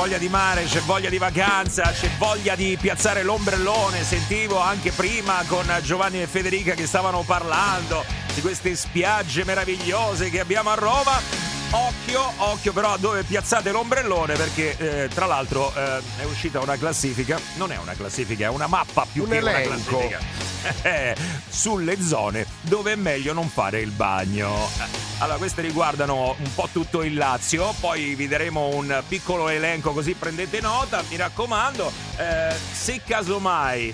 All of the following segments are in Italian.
voglia di mare, c'è voglia di vacanza, c'è voglia di piazzare l'ombrellone. Sentivo anche prima con Giovanni e Federica che stavano parlando di queste spiagge meravigliose che abbiamo a Roma. Occhio però a dove piazzate l'ombrellone, perché tra l'altro è uscita una classifica, non è una classifica, è una mappa più che una classifica sulle zone dove è meglio non fare il bagno. Allora, queste riguardano un po' tutto il Lazio, poi vi daremo un piccolo elenco così prendete nota, mi raccomando. Se casomai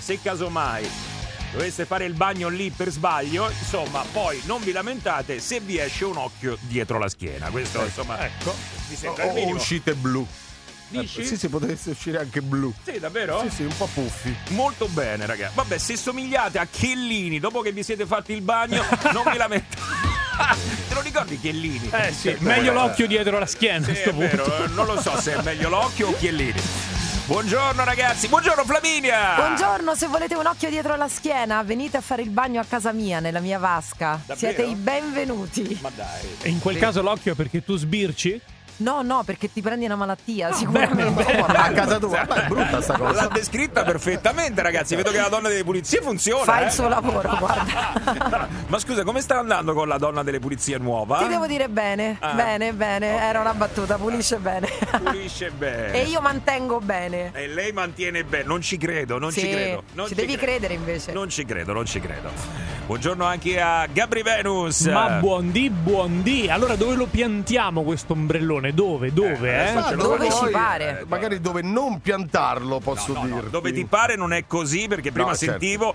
doveste fare il bagno lì per sbaglio, insomma, poi non vi lamentate se vi esce un occhio dietro la schiena. Questo, insomma, ecco, mi sembra il minimo. Uscite blu. Dici? Sì, potesse uscire anche blu. Sì, davvero? Sì, un po' puffi. Molto bene, ragazzi. Vabbè, se somigliate a Chiellini dopo che vi siete fatti il bagno, non vi lamentate. Te lo ricordi Chiellini? Sì, meglio l'occhio dietro la schiena. Sì, è vero, non lo so se è meglio l'occhio o Chiellini. Buongiorno ragazzi, buongiorno Flaminia. Buongiorno, se volete un occhio dietro la schiena venite a fare il bagno a casa mia, nella mia vasca. Davvero? Siete i benvenuti. Ma dai. E in quel caso l'occhio è perché tu sbirci? No, perché ti prendi una malattia, sicuramente. A casa tua, ma è brutta sta cosa. L'ha descritta perfettamente, ragazzi. Vedo che la donna delle pulizie funziona. Fa il suo lavoro, guarda. Ma scusa, come sta andando con la donna delle pulizie nuova? Ti devo dire bene, bene. Okay. Era una battuta, pulisce bene. Pulisce bene. E io mantengo bene. E lei mantiene bene. Non ci credo, non ci credo. Ci devi credere invece. Non ci credo. Buongiorno anche a Gabri Venus. Ma buondì. Allora dove lo piantiamo questo ombrellone? Dove? Dove ci pare. Magari dove non piantarlo, posso dirti. Dove ti pare non è così, perché prima sentivo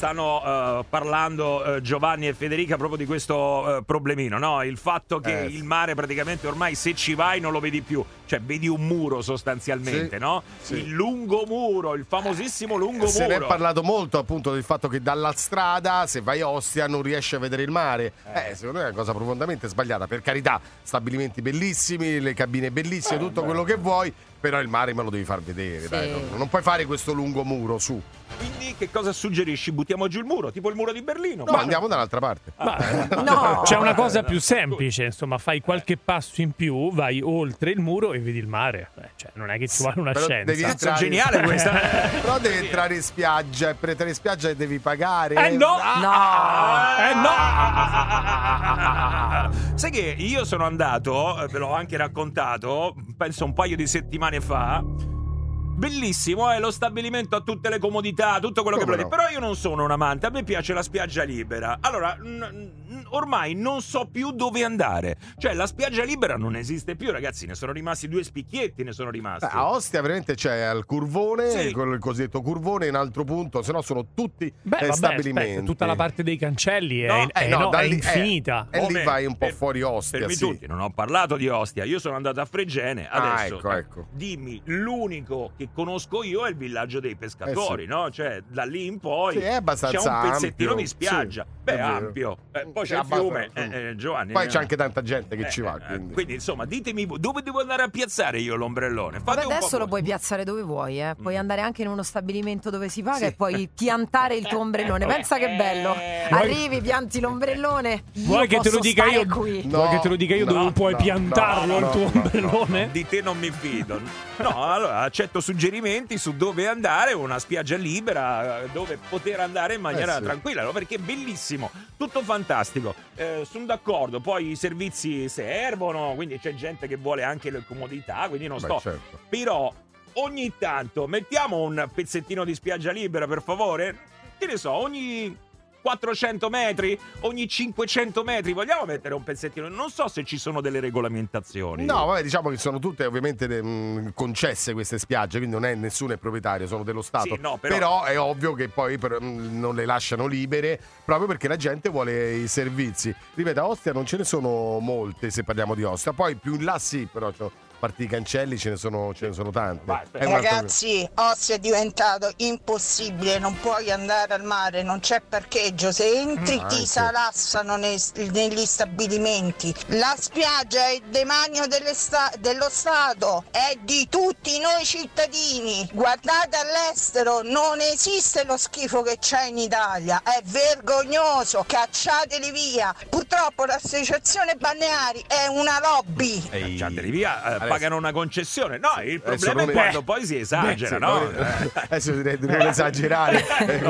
stanno parlando Giovanni e Federica proprio di questo problemino, no? Il fatto che il mare praticamente ormai se ci vai non lo vedi più, cioè vedi un muro sostanzialmente, no? Sì. Il lungomuro, il famosissimo lungomuro. Se ne è parlato molto appunto del fatto che dalla strada, se vai a Ostia, non riesci a vedere il mare. Secondo me è una cosa profondamente sbagliata. Per carità, stabilimenti bellissimi, le cabine bellissime, tutto quello che vuoi, però il mare me lo devi far vedere, dai, non puoi fare questo lungomuro su. Quindi che cosa suggerisci? Buttiamo giù il muro, tipo il muro di Berlino? No, andiamo dall'altra parte. No. C'è una cosa più semplice, insomma, fai qualche passo in più, vai oltre il muro e vedi il mare. Cioè, non è che ci vuole una Però scienza. devi entrare... Geniale questa. Però devi entrare in spiaggia e per entrare in spiaggia devi pagare. No! Sai che io sono andato, ve l'ho anche raccontato, penso un paio di settimane fa. Bellissimo, lo stabilimento ha tutte le comodità, tutto quello che volete. Però io non sono un amante, a me piace la spiaggia libera. Allora, ormai non so più dove andare. Cioè, la spiaggia libera non esiste più, ragazzi. Ne sono rimasti 2 spicchietti, ne sono rimasti. A Ostia veramente c'è al curvone, quello il cosiddetto curvone, in altro punto, se no sono tutti stabilimenti. Aspetta, tutta la parte dei cancelli è infinita. E lì vai un po' fuori Ostia. Fermi tutti, non ho parlato di Ostia, io sono andato a Fregene. Adesso ecco. Dimmi, l'unico che conosco io è il villaggio dei pescatori, no? Cioè, da lì in poi è abbastanza c'è un pezzettino ampio. di spiaggia. Sì, Beh, ampio. Poi c'è il fiume, Giovanni. Poi c'è anche tanta gente che ci va. Quindi, insomma, ditemi dove devo andare a piazzare io l'ombrellone. Fate un adesso po' lo puoi piazzare dove vuoi, puoi andare anche in uno stabilimento dove si paga e puoi piantare il tuo ombrellone. Pensa che bello. Arrivi, pianti l'ombrellone. Vuoi che te lo dica io? Qui. Vuoi che te lo dica io dove puoi piantarlo il tuo ombrellone? Di te non mi fido. No, allora accetto suggerimenti su dove andare, una spiaggia libera dove poter andare in maniera tranquilla, no? Perché è bellissimo, tutto fantastico. Sono d'accordo, poi i servizi servono, quindi c'è gente che vuole anche le comodità, quindi non sto. Certo. Però ogni tanto mettiamo un pezzettino di spiaggia libera, per favore. Che ne so, ogni 400 metri, ogni 500 metri vogliamo mettere un pezzettino. Non so se ci sono delle regolamentazioni. No, vabbè, diciamo che sono tutte ovviamente concesse queste spiagge, quindi non è nessuno è proprietario, sono dello Stato. Sì, no, però è ovvio che poi non le lasciano libere proprio perché la gente vuole i servizi. Ripeto, a Ostia non ce ne sono molte, se parliamo di Ostia. Poi più in là sì, però a parte i cancelli ce ne sono tante. Ragazzi, Ostia è diventato impossibile, non puoi andare al mare, non c'è parcheggio, se entri ti salassano negli stabilimenti. La spiaggia è demanio dello Stato, è di tutti noi cittadini. Guardate all'estero, non esiste lo schifo che c'è in Italia, è vergognoso, cacciateli via. Purtroppo l'associazione balneari è una lobby. Cacciateli via. pagano una concessione. No, il problema è quando poi si esagera, no? Adesso direi di non esagerare,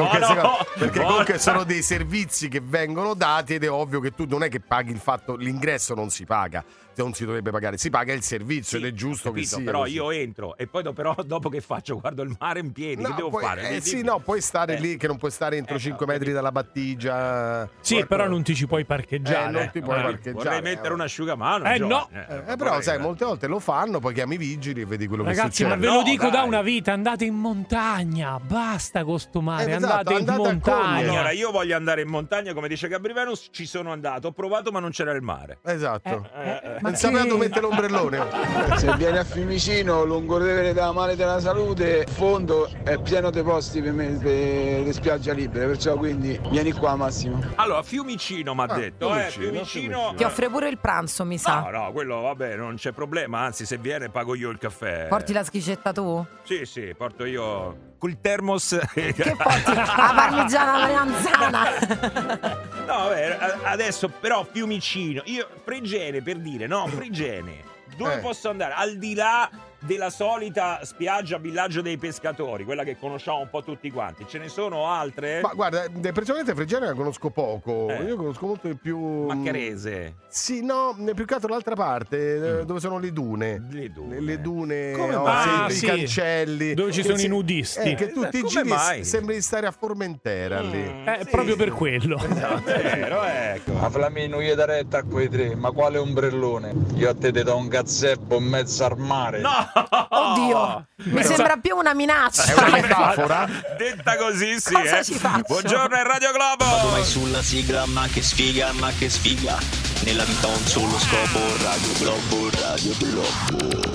perché comunque sono dei servizi che vengono dati ed è ovvio che tu non è che paghi il fatto, l'ingresso non si paga, non si dovrebbe pagare, si paga il servizio ed è giusto che sia. Però così. io entro e poi dopo che faccio guardo il mare in piedi, che devo fare? Puoi stare lì, che non puoi stare entro 5 metri dalla battigia. Sì, però non ti ci puoi parcheggiare. Non ti puoi parcheggiare. Vorrei mettere un asciugamano. No. Però sai, molte volte lo fanno, poi chiami i vigili e vedi quello che succede. Ragazzi, ma ve lo dico da una vita, andate in montagna, basta costumare, andate in montagna. Allora, io voglio andare in montagna, come dice Gabri Venus, ci sono andato, ho provato ma non c'era il mare. Esatto. Non sapeva dove mettere l'ombrellone. Se vieni a Fiumicino, lungotevere della Mare della Salute, fondo è pieno dei posti per me, per le spiagge libere, perciò quindi vieni qua Massimo. Allora, Fiumicino mi ha detto, Fiumicino. Ti offre pure il pranzo, mi sa. No, quello vabbè, non c'è problema, anzi se viene pago io il caffè. Porti la schicetta tu? Sì, porto io col termos. Che porti? La parmigiana melanzana. No, vabbè, adesso però Fiumicino, io Fregene per dire, no, Fregene, dove posso andare? Al di là della solita spiaggia Villaggio dei Pescatori, quella che conosciamo un po' tutti quanti, ce ne sono altre? Ma guarda, personalmente Fregene la conosco poco, io conosco molto di più Maccarese. Sì, no, più che altro l'altra parte, dove sono le dune. Le dune, come mai? I cancelli, dove ci sono i nudisti. Che tu ti giri e sembri di stare a Formentera lì. Proprio per quello. Vero, ecco. A Flamino gli dà retta a quei tre, ma quale ombrellone? Io a te do un gazebo in mezzo al mare. No! Oddio, mi sembra più una minaccia. È una metafora? Detta così, sì. Cosa ci faccio? Buongiorno, è Radio Globo. Vado mai sulla sigla, ma che sfiga. Nella vita ho un solo scopo, Radio Globo.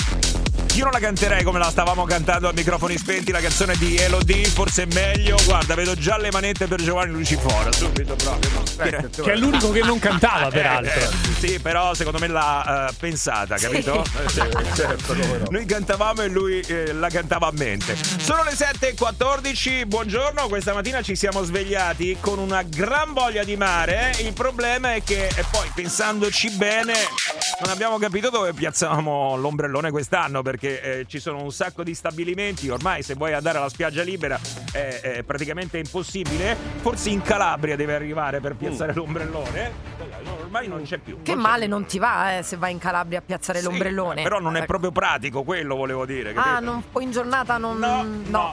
Io non la canterei come la stavamo cantando a microfoni spenti, la canzone di Elodie, forse è meglio. Guarda, vedo già le manette per Giovanni Lucifora, subito proprio. Che è l'unico che non cantava, peraltro. Sì, però secondo me l'ha pensata, capito? Certo. Noi cantavamo e lui la cantava a mente. Sono le 7:14, buongiorno. Questa mattina ci siamo svegliati con una gran voglia di mare. Il problema è che poi, pensandoci bene, non abbiamo capito dove piazzavamo l'ombrellone quest'anno, perché ci sono un sacco di stabilimenti. Ormai se vuoi andare alla spiaggia libera è praticamente impossibile. Forse in Calabria deve arrivare per piazzare l'ombrellone. Ormai non c'è più. Che male non ti va se vai in Calabria a piazzare l'ombrellone. Però non è proprio pratico, quello volevo dire. Non poi in giornata non. No.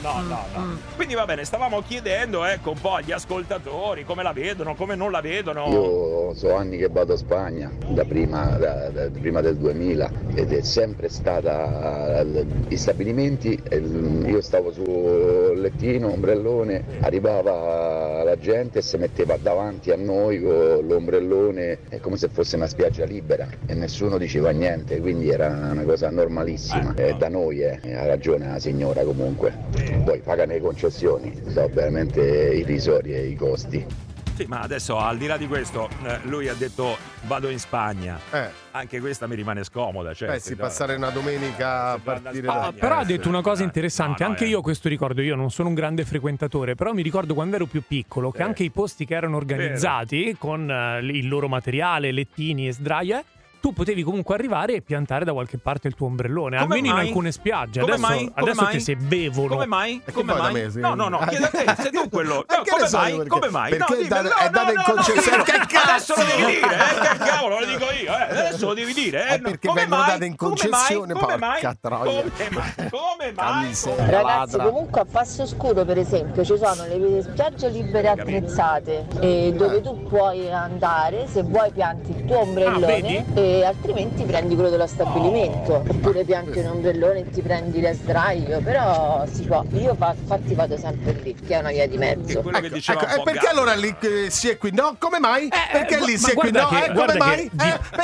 Quindi va bene, stavamo chiedendo un po' agli ascoltatori come la vedono, come non la vedono. Io so anni che vado a Spagna, da prima del 2000, ed è sempre stata gli stabilimenti, io stavo sul lettino, ombrellone, arrivava la gente e si metteva davanti a noi con l'ombrellone, è come se fosse una spiaggia libera e nessuno diceva niente, quindi era una cosa normalissima. Da noi ha ragione la signora, comunque poi pagano le concessioni, sono veramente irrisorie i costi. Sì, ma adesso al di là di questo, lui ha detto vado in Spagna. Anche questa mi rimane scomoda. Passare una domenica a partire da... Però ha detto una cosa interessante, anche io questo ricordo, io non sono un grande frequentatore, però mi ricordo quando ero più piccolo che anche i posti che erano organizzati con il loro materiale, lettini e sdraie, tu potevi comunque arrivare e piantare da qualche parte il tuo ombrellone, come almeno mai? In alcune spiagge. Come adesso mai? che se bevono. Come mai? Come mai? Me, sì. No, chiedo a te, sei tu quello. Come mai? Perché è dato in concessione. Che cazzo lo devi dire? Che cavolo, lo dico io. Adesso lo devi dire. Perché vengono date in concessione. Porca troia. Come mai? Ragazzi, comunque a Passo Scuro, per esempio, ci sono le spiagge libere attrezzate dove tu puoi andare, se vuoi pianti il tuo ombrellone e altrimenti prendi quello dello stabilimento, oppure pianti un ombrellone e ti prendi la sdraio, però si può. Io infatti vado sempre lì, che è una via di mezzo. E perché allora lì si è qui no? Come mai? Perché lì si è qui no? Come mai?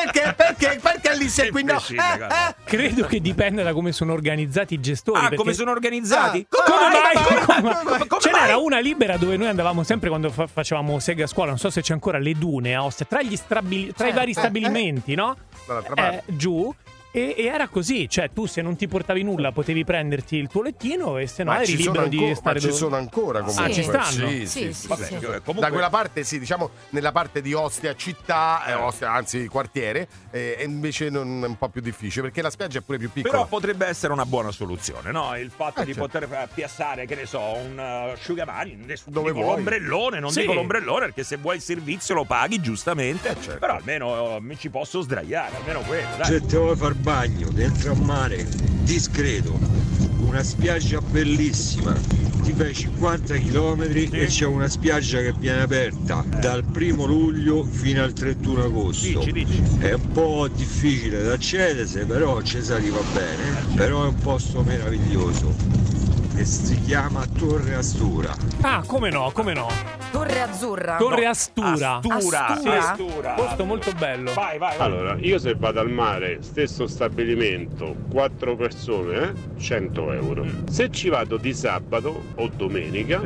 Perché lì si è qui no? Credo che dipenda da come sono organizzati i gestori. Come sono organizzati? Come mai? Ce n'era una libera dove noi andavamo sempre quando facevamo seghe a scuola, non so se c'è ancora, le dune a Ostia, tra i vari stabilimenti, no? Giù. E era così, cioè tu se non ti portavi nulla potevi prenderti il tuo lettino e se no eri libero di stare ci sono ancora comunque. Ci stanno? Sì. Vabbè, comunque... Da quella parte sì, diciamo nella parte di Ostia città, Ostia, anzi quartiere, e invece è un po' più difficile perché la spiaggia è pure più piccola. Però potrebbe essere una buona soluzione, no? Il fatto di poter piazzare, che ne so, un asciugamani, dove vuoi. L'ombrellone, non dico l'ombrellone perché se vuoi il servizio lo paghi giustamente, però almeno mi ci posso sdraiare, almeno quello, dai. Se te vuoi far bagno dentro al mare, discreto, una spiaggia bellissima, ti fai 50 km e c'è una spiaggia che viene aperta dal 1 luglio fino al 31 agosto. Dici. È un po' difficile da accedersi, però ci si arriva bene, però è un posto meraviglioso e si chiama Torre Astura. Ah, come no? Torre Azzurra. Torre Astura. Astura. Posto molto bello. Vai. Allora, io se vado al mare, stesso stabilimento, 4 persone, 100 euro. Se ci vado di sabato o domenica,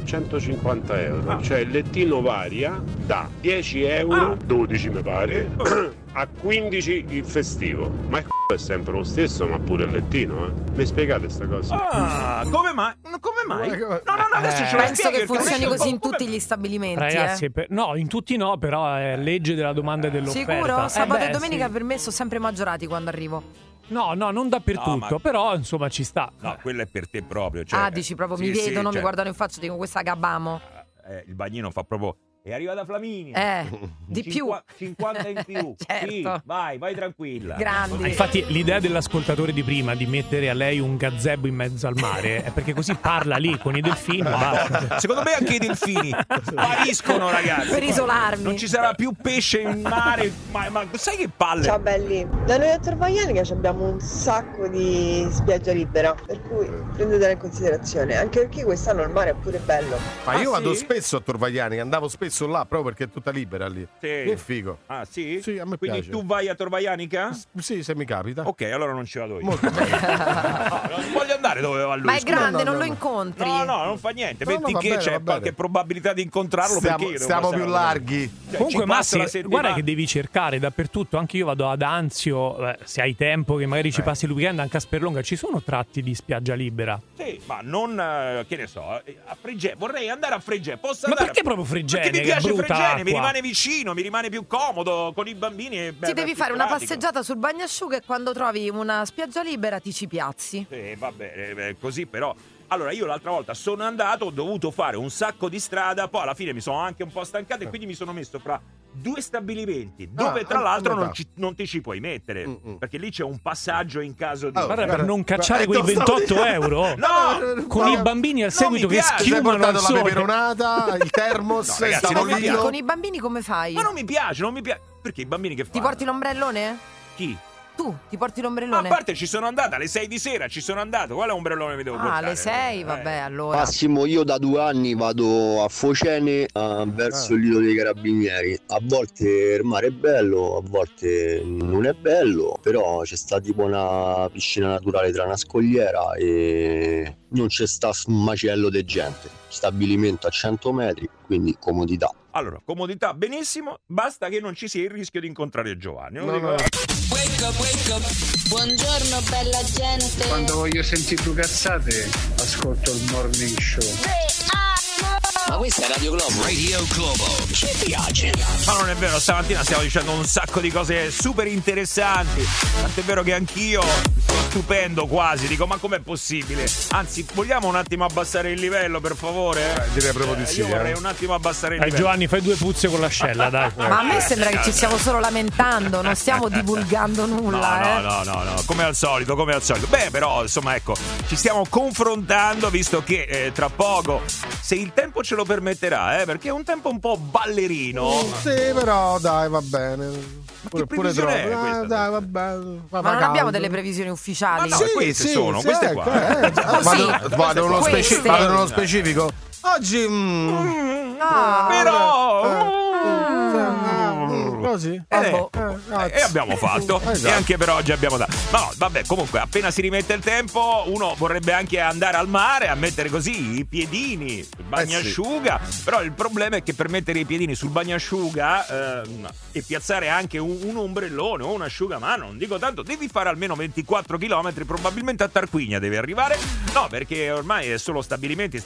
150 euro. Cioè il lettino varia da 10 euro, 12 mi pare, a 15 il festivo. Ma il è sempre lo stesso, ma pure il lettino, Mi spiegate sta cosa? Come mai? No, adesso ce penso che funzioni così in tutti gli stabilimenti. Ragazzi, no, in tutti no, però è legge della domanda e dell'offerta. Sicuro? Sabato e domenica per me sono sempre maggiorati quando arrivo. No, non dappertutto, però insomma ci sta. No, quello è per te proprio. Cioè, dici proprio, mi vedono, mi guardano in faccia, dico questa gabamo. Il bagnino fa proprio... È arrivata Flaminia. Di più. 50 in più. Certo. Sì, vai tranquilla. Grandi. Infatti l'idea dell'ascoltatore di prima di mettere a lei un gazebo in mezzo al mare è perché così parla lì con i delfini. Basta. Secondo me anche i delfini spariscono, ragazzi. Per isolarmi. Non ci sarà più pesce in mare. Ma sai che palle? Ciao belli. Da noi a Torvaianica abbiamo un sacco di spiaggia libera, per cui prendetela in considerazione. Anche perché quest'anno il mare è pure bello. Ma io vado spesso a Torvaianica, andavo spesso là proprio perché è tutta libera lì. Sì. È figo. Ah, sì? Sì, a me Quindi piace. tu vai a Torvaianica? Sì, se mi capita. Ok, allora non ci vado io. Molto bene. Non voglio andare dove va lui. Ma è grande, non lo incontri. No, non fa niente. Metti va che bene, c'è va qualche bene. probabilità di incontrarlo perché io devo stiamo passare più la larghi. Comunque Massi, guarda che devi cercare dappertutto. Anche io vado ad Anzio, se hai tempo che magari ci passi il weekend, anche a Sperlonga ci sono tratti di spiaggia libera. Sì, ma non, che ne so, a Fregene. Vorrei andare a Fregene. Ma perché proprio Fregene? Perché mi piace Fregene, acqua. mi rimane vicino, mi rimane più comodo con i bambini. Ti devi fare una passeggiata sul bagnasciuga e quando trovi una spiaggia libera ti ci piazzi. Va bene, così però. Allora, io l'altra volta sono andato, ho dovuto fare un sacco di strada, poi alla fine mi sono anche un po' stancato e quindi mi sono messo fra 2 stabilimenti dove tra l'altro non ti ci puoi mettere perché lì c'è un passaggio in caso di... Guarda, per non cacciare quei 28 euro con i bambini al seguito che schiumano al sole. La peperonata, il termos, il tavolino. Con i bambini come fai? Ma non mi piace. Perché i bambini che fanno? Ti porti l'ombrellone? Chi? Tu ti porti l'ombrellone? Ma a parte ci sono andata alle 6 di sera, ci sono andato. Quale ombrellone mi devo portare? Alle 6, vabbè, allora. Massimo, io da 2 anni vado a Focene verso il lido dei Carabinieri. A volte il mare è bello, a volte non è bello, però c'è sta tipo una piscina naturale tra una scogliera e non c'è sta un macello di gente. Stabilimento a 100 metri, quindi comodità. Allora, comodità benissimo, basta che non ci sia il rischio di incontrare Giovanni. Wake up. Buongiorno bella gente. Quando voglio sentire due cazzate, ascolto il morning show. Ma questa è Radio Globo. Radio Globo. Ci piace. Ma non è vero, stamattina stiamo dicendo un sacco di cose super interessanti. Tant'è vero che anch'io sto stupendo quasi. Dico, ma com'è possibile? Anzi, vogliamo un attimo abbassare il livello, per favore? Direi proprio di sì. Io vorrei un attimo abbassare il livello. Giovanni, fai 2 puzze con l'ascella, dai. Ma a me sembra che ci stiamo solo lamentando, non stiamo divulgando nulla. No, come al solito. Beh, però, insomma, ecco, ci stiamo confrontando, visto che tra poco, se il tempo ce lo permetterà, perché è un tempo un po' ballerino. Sì, però dai, va bene. Pure troppo. Dai, va bene. Ma non abbiamo delle previsioni ufficiali. Ma no, queste sono, queste qua. Vado nello specifico. Oggi però così? E abbiamo fatto. Esatto. E anche per oggi abbiamo dato. Ma no, vabbè, comunque, appena si rimette il tempo, uno vorrebbe anche andare al mare a mettere così i piedini, il bagnasciuga. Però il problema è che per mettere i piedini sul bagnasciuga e piazzare anche un ombrellone o un asciugamano, non dico tanto, devi fare almeno 24 km, probabilmente a Tarquinia devi arrivare. No, perché ormai è solo stabilimenti.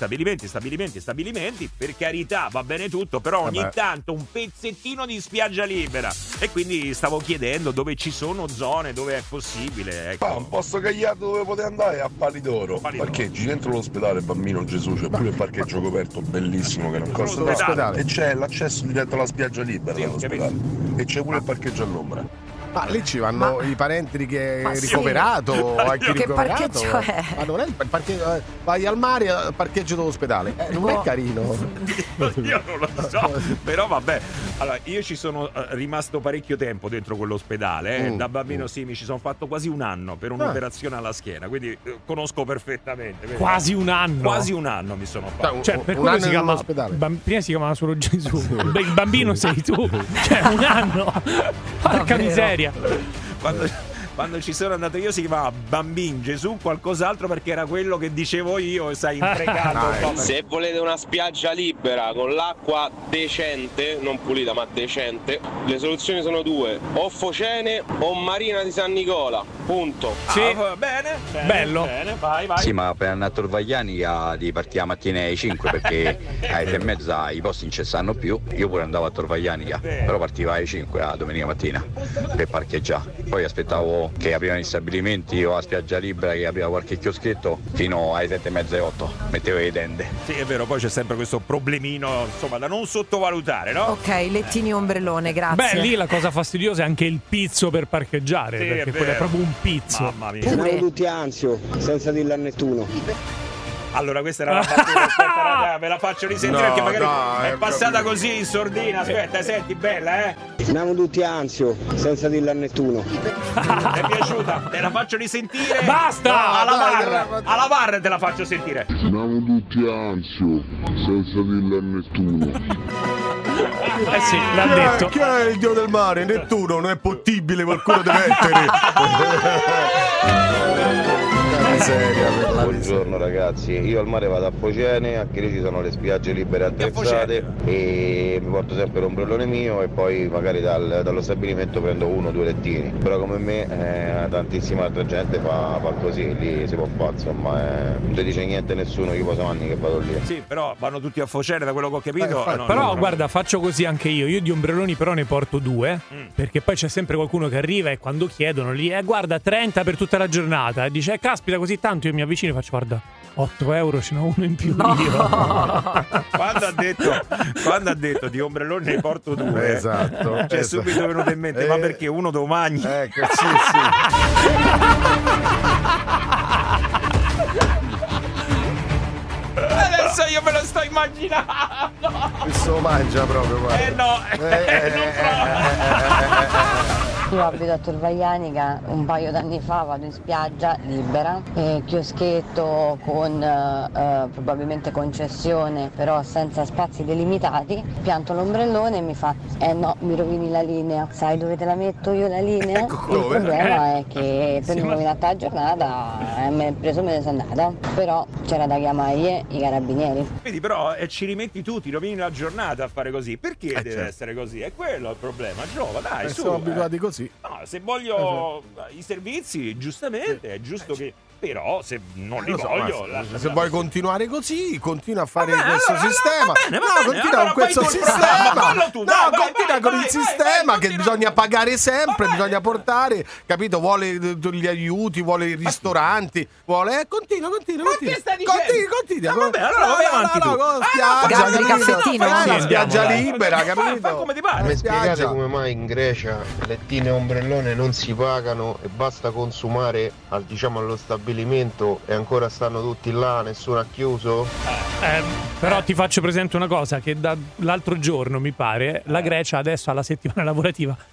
Per carità, va bene tutto, però ogni tanto un pezzettino di spiaggia libera. E quindi stavo chiedendo dove ci sono zone dove è possibile. Ecco. Un posto cagliato dove potete andare a Palidoro. Parcheggi dentro l'ospedale Bambino Gesù, c'è pure il parcheggio coperto bellissimo che non costa tanto. E c'è l'accesso diretto alla spiaggia libera dell'ospedale. E c'è pure il parcheggio all'ombra. Ma lì ci vanno i parenti che è ricoverato o chi che ricoverato. Parcheggio è? Ma non è il parcheggio, vai al mare al parcheggio dell'ospedale. Non è carino. Io non lo so, però vabbè. Allora, io ci sono rimasto parecchio tempo dentro quell'ospedale. Da bambino mi ci sono fatto quasi un anno per un'operazione alla schiena, quindi conosco perfettamente. Vedi? Quasi un anno? Quasi un anno mi sono fatto. Cioè, per quello si chiama prima si chiamava solo Gesù. Il bambino sei tu. Cioè, un anno. Porca miseria. Quando ci sono andato io si chiamava Bambin Gesù qualcos'altro, perché era quello che dicevo io, sai, imprecando. Se volete una spiaggia libera con l'acqua decente, non pulita ma decente, le soluzioni sono due: o Focene o Marina di San Nicola, punto. Sì, bene, bello. Bene, vai. Sì, ma per andare a Torvaglianica di partire la mattina alle 5 perché alle 6:30 i posti non ci stanno più. Io pure andavo a Torvaglianica, però partivo alle 5 la domenica mattina per parcheggiare. Poi aspettavo che aprivano gli stabilimenti o la spiaggia libera che apriva qualche chioschetto fino alle 7:30 e 8, mettevo le tende. Sì, è vero, poi c'è sempre questo problemino, insomma, da non sottovalutare, no? Ok, lettini ombrellone, grazie. Beh, lì la cosa fastidiosa è anche il pizzo per parcheggiare, sì, perché quello è proprio un pizzo. Mamma mia. Siamo tutti ansio, senza dirlo a nessuno. Allora, questa era la battuta, aspetta, me la faccio risentire perché magari è passata così in sordina. Aspetta, senti, bella, Siamo tutti ansio, senza dirlo a nessuno. Ti è piaciuta? Te la faccio risentire? Basta! No, alla barra te la faccio sentire. Siamo tutti ansio, senza dirlo a nessuno. Sì, l'ha detto. Chi è il dio del mare? Nettuno, non è possibile, qualcuno deve mettere. Buongiorno ragazzi, io al mare vado a Focene, anche lì ci sono le spiagge libere attrezzate e mi porto sempre l'ombrellone mio e poi magari dallo stabilimento prendo 1 o 2 lettini, però come me tantissima altra gente fa così, lì si può fare, insomma, non ti dice niente nessuno, io poi sono anni che vado lì. Sì, però vanno tutti a Focene da quello che ho capito. Però guarda, faccio così anche io di ombrelloni però ne porto 2, perché poi c'è sempre qualcuno che arriva e quando chiedono lì guarda 30 per tutta la giornata e dice caspita così tanto, io mi avvicino e faccio guarda 8 euro ce n'ho uno in più io. Quando ha detto di ombrelloni ne porto 2, esatto, cioè subito è venuto in mente ma perché uno domani? Ecco, sì. Adesso io me lo sto immaginando. Questo mangia proprio, guarda. Io abito a Torvaglianica, un paio d'anni fa vado in spiaggia libera, chioschetto con probabilmente concessione, però senza spazi delimitati, pianto l'ombrellone e mi fa no, mi rovini la linea, sai dove te la metto io la linea? Il problema è che per non rovinare la giornata mi è preso, me ne sono andata, però c'era da chiamare i carabinieri. Vedi, però ci rimetti tu, ti rovini la giornata a fare così, perché deve essere così? È quello il problema, Giova, dai, su. Siamo abituati così. No, se voglio i servizi, giustamente, è giusto che... Però se non li voglio... Se vuoi continuare così, continua a fare questo sistema. Continua con questo sistema. Continua con il sistema che bisogna pagare sempre, bisogna portare, capito? Vuole gli aiuti, vuole i ristoranti, vuole... Continua. Ma che stai dicendo? Continua. Vabbè, allora vai avanti tu. Spiaggia, caffettino. la spiaggia libera, capito? Fa come ti pare. Mi spiegate come mai in Grecia lettine e ombrellone non si pagano e basta consumare allo stabilimento e ancora stanno tutti là, nessuno ha chiuso? Però ti faccio presente una cosa, che dall'altro giorno mi pare la Grecia adesso alla settimana lavorativa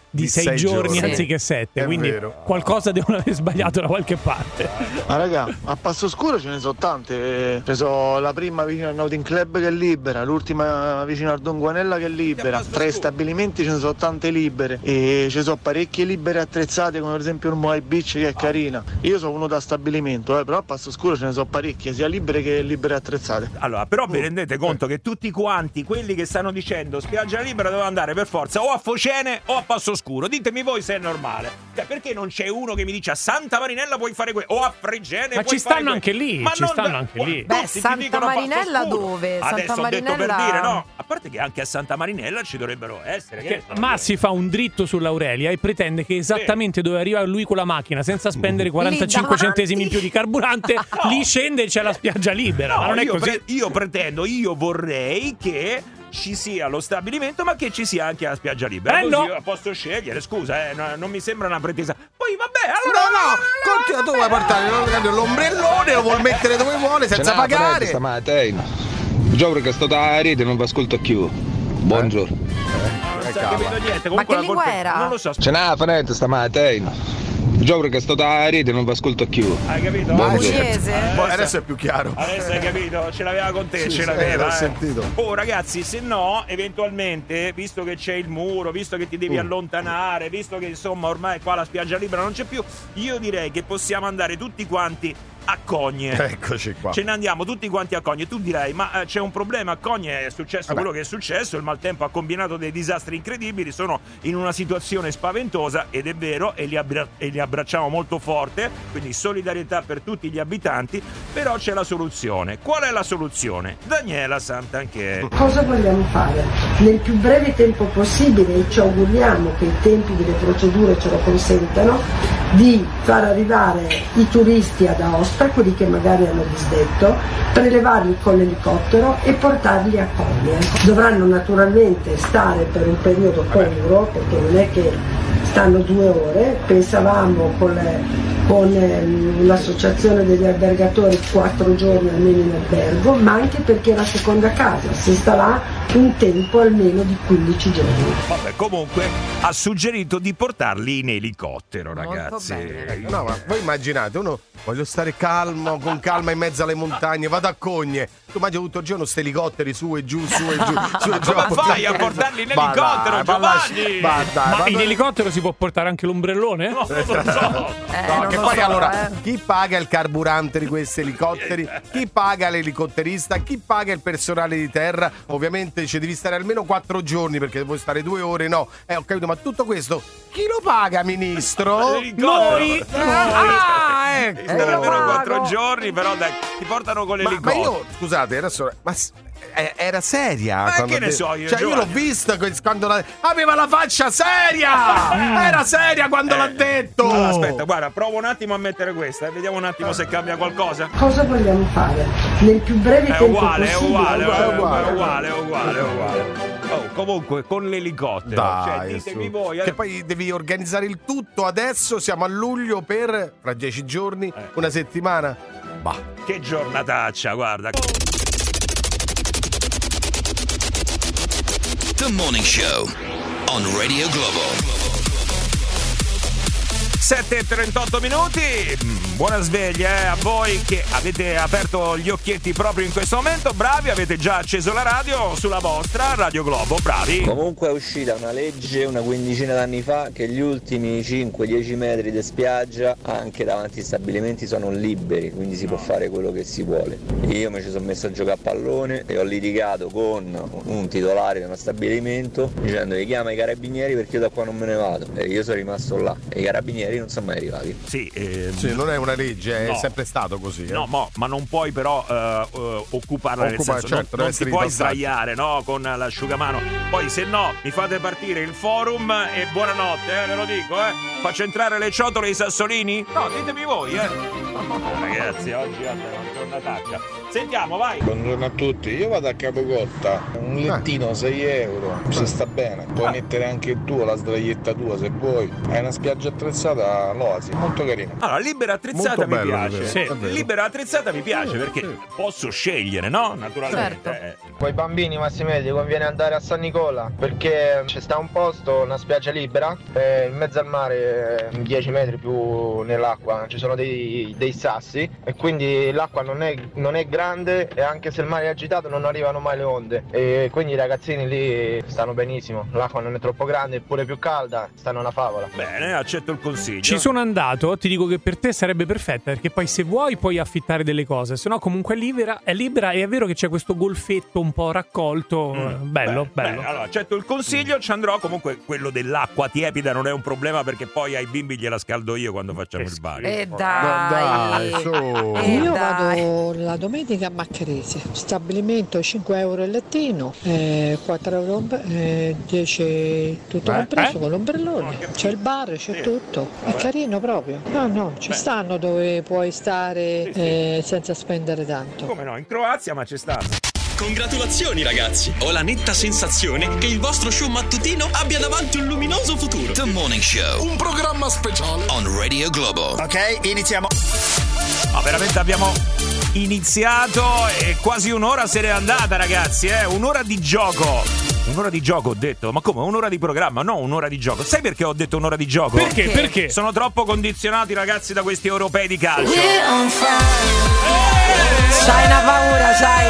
di 6 giorni anziché 7, quindi qualcosa devono aver sbagliato da qualche parte. Ma raga, a Passo Scuro ce ne sono tante. Ce sono la prima vicino al Nauting Club che è libera, l'ultima vicino al Don Guanella che è libera. Tra i stabilimenti ce ne sono tante libere e ci sono parecchie libere attrezzate, come per esempio il Moai Beach che è carina. Io sono uno da stabilimento, però a Passo Scuro ce ne sono parecchie, sia libere che libere attrezzate. Allora, però vi rendete conto che tutti quanti quelli che stanno dicendo spiaggia libera devono andare per forza o a Focene o a Passo Scuro? Ditemi voi se è normale. Cioè, perché non c'è uno che mi dice a Santa Marinella puoi fare o a Fregene ma puoi ci stanno fare anche lì, ma ci stanno anche lì. Beh, Santa Marinella dove? Adesso Santa ho detto Marinella... per dire, no? A parte che anche a Santa Marinella ci dovrebbero essere. Che Massi fa un dritto sull'Aurelia e pretende che esattamente dove arriva lui con la macchina, senza spendere 45 centesimi in più di carburante, lì scende e c'è la spiaggia libera. No, ma non è così. Io vorrei che ci sia lo stabilimento, ma che ci sia anche la spiaggia libera. Così io posso scegliere, scusa, non mi sembra una pretesa. Poi vabbè, allora continua, tu vuoi portare l'ombrellone, lo vuoi mettere dove vuole senza pagare. Stamattina già perché sto da rete non vi ascolto più. Buongiorno. Non si è capito niente. Ma che lingua era? Non lo so. Ce n'ha fanetta stamattina. Gio perché sto da rete non vi ascolto più. Hai capito? Adesso è più chiaro. Adesso hai capito? Ce l'aveva con te, Sì, ce l'aveva. l'ho sentito. Oh ragazzi, se no, eventualmente, visto che c'è il muro, visto che ti devi allontanare, visto che insomma ormai qua la spiaggia libera non c'è più, io direi che possiamo andare tutti quanti a Cogne. Eccoci qua. Ce ne andiamo tutti quanti a Cogne. Tu direi, ma c'è un problema a Cogne, è successo quello che è successo, il maltempo ha combinato dei disastri incredibili, sono in una situazione spaventosa ed è vero, e li abbracciamo molto forte, quindi solidarietà per tutti gli abitanti, però c'è la soluzione. Qual è la soluzione? Daniela Santanché. Cosa vogliamo fare? Nel più breve tempo possibile, e ci auguriamo che i tempi delle procedure ce lo consentano, di far arrivare i turisti ad Aosta, quelli che magari hanno disdetto, prelevarli con l'elicottero e portarli a Cogne. Dovranno naturalmente stare per un periodo congruo, perché non è che stanno 2 ore, pensavamo con l'associazione degli albergatori 4 giorni almeno in albergo, ma anche perché la seconda casa si starà un tempo almeno di 15 giorni. Vabbè, comunque ha suggerito di portarli in elicottero, ragazzi. No, ma voi immaginate, uno voglio stare calmo, con calma in mezzo alle montagne, vado a Cogne. Tu immagini tutto il giorno sti elicotteri su e giù, su e giù, su e giù. Come fai a portarli in elicottero, Giovanni? Ma in elicottero si può portare anche l'ombrellone? No, non lo so. No, che poi allora chi paga il carburante di questi elicotteri? Chi paga l'elicotterista? Chi paga il personale di terra? Ovviamente ci devi stare almeno 4 giorni perché vuoi stare 2 ore, no? Ho capito, ma tutto questo chi lo paga, ministro? Noi! Ecco. Almeno 4 giorni, però dai, ti portano con l'elicottero. Ma io, scusate, adesso... era seria. Ma che ne so io? Cioè, io l'ho vista quando aveva la faccia seria! Era seria quando l'ha detto! Allora, aspetta, guarda, provo un attimo a mettere questa e vediamo un attimo se cambia qualcosa. Cosa vogliamo fare? Nel più breve tempo possibile. È uguale. Oh, comunque con l'elicottero. Dai, ditemi voi. Che poi devi organizzare il tutto adesso. Siamo a luglio per fra 10 giorni, una settimana. Bah. Che giornataccia, guarda. The Morning Show on Radio Globo. 7:38 minuti, buona sveglia a voi che avete aperto gli occhietti proprio in questo momento, bravi, avete già acceso la radio sulla vostra Radio Globo, bravi. Comunque è uscita una legge una quindicina d'anni fa che gli ultimi 5-10 metri di spiaggia anche davanti ai stabilimenti sono liberi, quindi si può fare quello che si vuole. Io mi ci sono messo a giocare a pallone e ho litigato con un titolare di uno stabilimento dicendo che chiama i carabinieri perché io da qua non me ne vado, e io sono rimasto là e i carabinieri non sono mai arrivati. Sì, non è una legge, è sempre stato così. No, ma non puoi però occuparla, nel senso, certo, non ti puoi sdraiare, no, con l'asciugamano. Poi se no mi fate partire il forum e buonanotte, ve lo dico, faccio entrare le ciotole ai sassolini? No, ditemi voi, ragazzi, oggi è una giornataccia. Sentiamo, vai. Buongiorno a tutti, io vado a Capocotta, un lettino 6 euro, ci sta bene, puoi mettere anche il tuo, la sdraietta tua se vuoi. Hai una spiaggia attrezzata, l'Oasi, molto carina. Allora, libera attrezzata molto mi piace. Libera attrezzata mi piace perché posso scegliere, no? Naturalmente. Certo. Con i bambini Massimiliano ti conviene andare a San Nicola perché c'è sta un posto, una spiaggia libera, in mezzo al mare, 10 metri più nell'acqua, ci sono dei sassi e quindi l'acqua non è grande e anche se il mare è agitato non arrivano mai le onde e quindi i ragazzini lì stanno benissimo, l'acqua non è troppo grande, eppure più calda, stanno una favola. Bene, accetto il consiglio. Ci sono andato, ti dico che per te sarebbe perfetta perché poi se vuoi puoi affittare delle cose, se no comunque è libera e è vero che c'è questo golfetto un po' raccolto, bello. Allora, accetto il consiglio, ci andrò. Comunque quello dell'acqua tiepida non è un problema perché poi ai bimbi gliela scaldo io quando facciamo il bagno. Dai, su. Io vado la domenica a Maccherese, stabilimento 5 euro il lettino, 4 euro 10 tutto compreso con l'ombrellone, c'è il bar, c'è tutto, è carino proprio. No, ci stanno dove puoi stare senza spendere tanto. Come no, in Croazia, ma c'è stato. Congratulazioni ragazzi, ho la netta sensazione che il vostro show mattutino abbia davanti un luminoso futuro. The Morning Show, un programma speciale on Radio Globo. Ok, iniziamo. Veramente abbiamo iniziato e quasi un'ora se n'è andata, ragazzi, un'ora di gioco. Un'ora di gioco ho detto, ma come un'ora di programma? No, un'ora di gioco. Sai perché ho detto un'ora di gioco? Perché? Sono troppo condizionati, ragazzi, da questi europei di calcio. C'hai una paura, sai.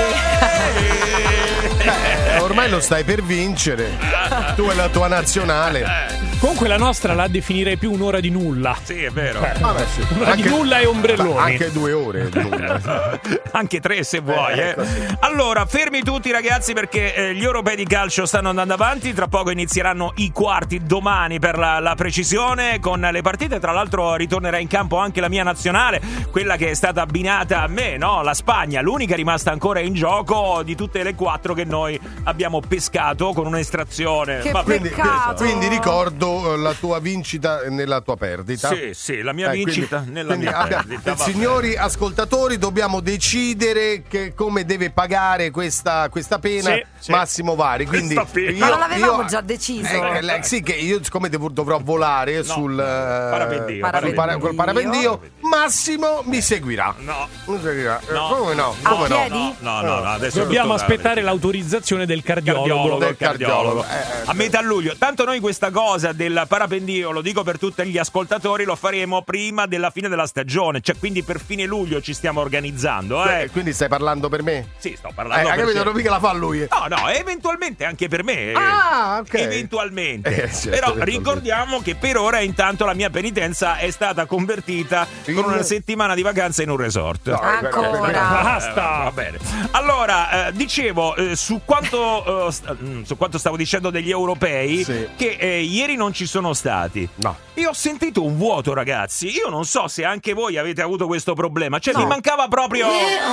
Ormai lo stai per vincere. Tu e la tua nazionale. Comunque la nostra la definirei più un'ora di nulla. Sì, è vero. Vabbè, sì. Un'ora di nulla e ombrelloni. Anche 2 ore di nulla. Anche 3 se vuoi. Allora, fermi tutti, ragazzi, perché gli europei di calcio stanno andando avanti. Tra poco inizieranno i quarti, domani per la precisione, con le partite. Tra l'altro ritornerà in campo anche la mia nazionale, quella che è stata abbinata a me, no? La Spagna, l'unica rimasta ancora in gioco di tutte le 4 che noi abbiamo pescato con un'estrazione. Che peccato. Quindi ricordo la tua vincita nella tua perdita. Sì, la mia vincita nella mia perdita. Signori ascoltatori, dobbiamo decidere come deve pagare questa pena Massimo Vari. Quindi ma non l'avevamo già deciso. Sì, che io siccome dovrò volare sul parapendio, Massimo mi seguirà. Come no? A piedi? No, adesso dobbiamo aspettare l'autorizzazione del cardiologo. A metà luglio. Tanto noi questa cosa del parapendio, lo dico per tutti gli ascoltatori, lo faremo prima della fine della stagione, cioè quindi per fine luglio ci stiamo organizzando. Quindi stai parlando per me? Sì, sto parlando per capito, non mica la fa lui. No, eventualmente anche per me. Ok. Eventualmente. Certo, però ricordiamo che per ora intanto la mia penitenza è stata convertita con una settimana di vacanza in un resort. Ancora. Basta. Va bene. Allora, dicevo su quanto stavo dicendo degli europei, che ieri non ci sono stati. No. Io ho sentito un vuoto, ragazzi. Io non so se anche voi avete avuto questo problema. Cioè, mi mancava proprio.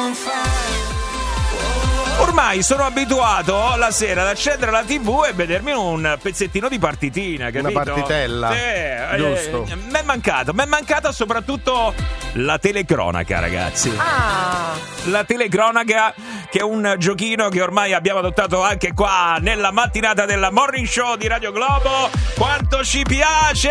Ormai sono abituato la sera ad accendere la TV e vedermi un pezzettino di partitina, capito? Una partitella. Sì, giusto. Mi è mancata soprattutto la telecronaca, ragazzi. La telecronaca, che è un giochino che ormai abbiamo adottato anche qua nella mattinata della Morning Show di Radio Globo. Quanto ci piace!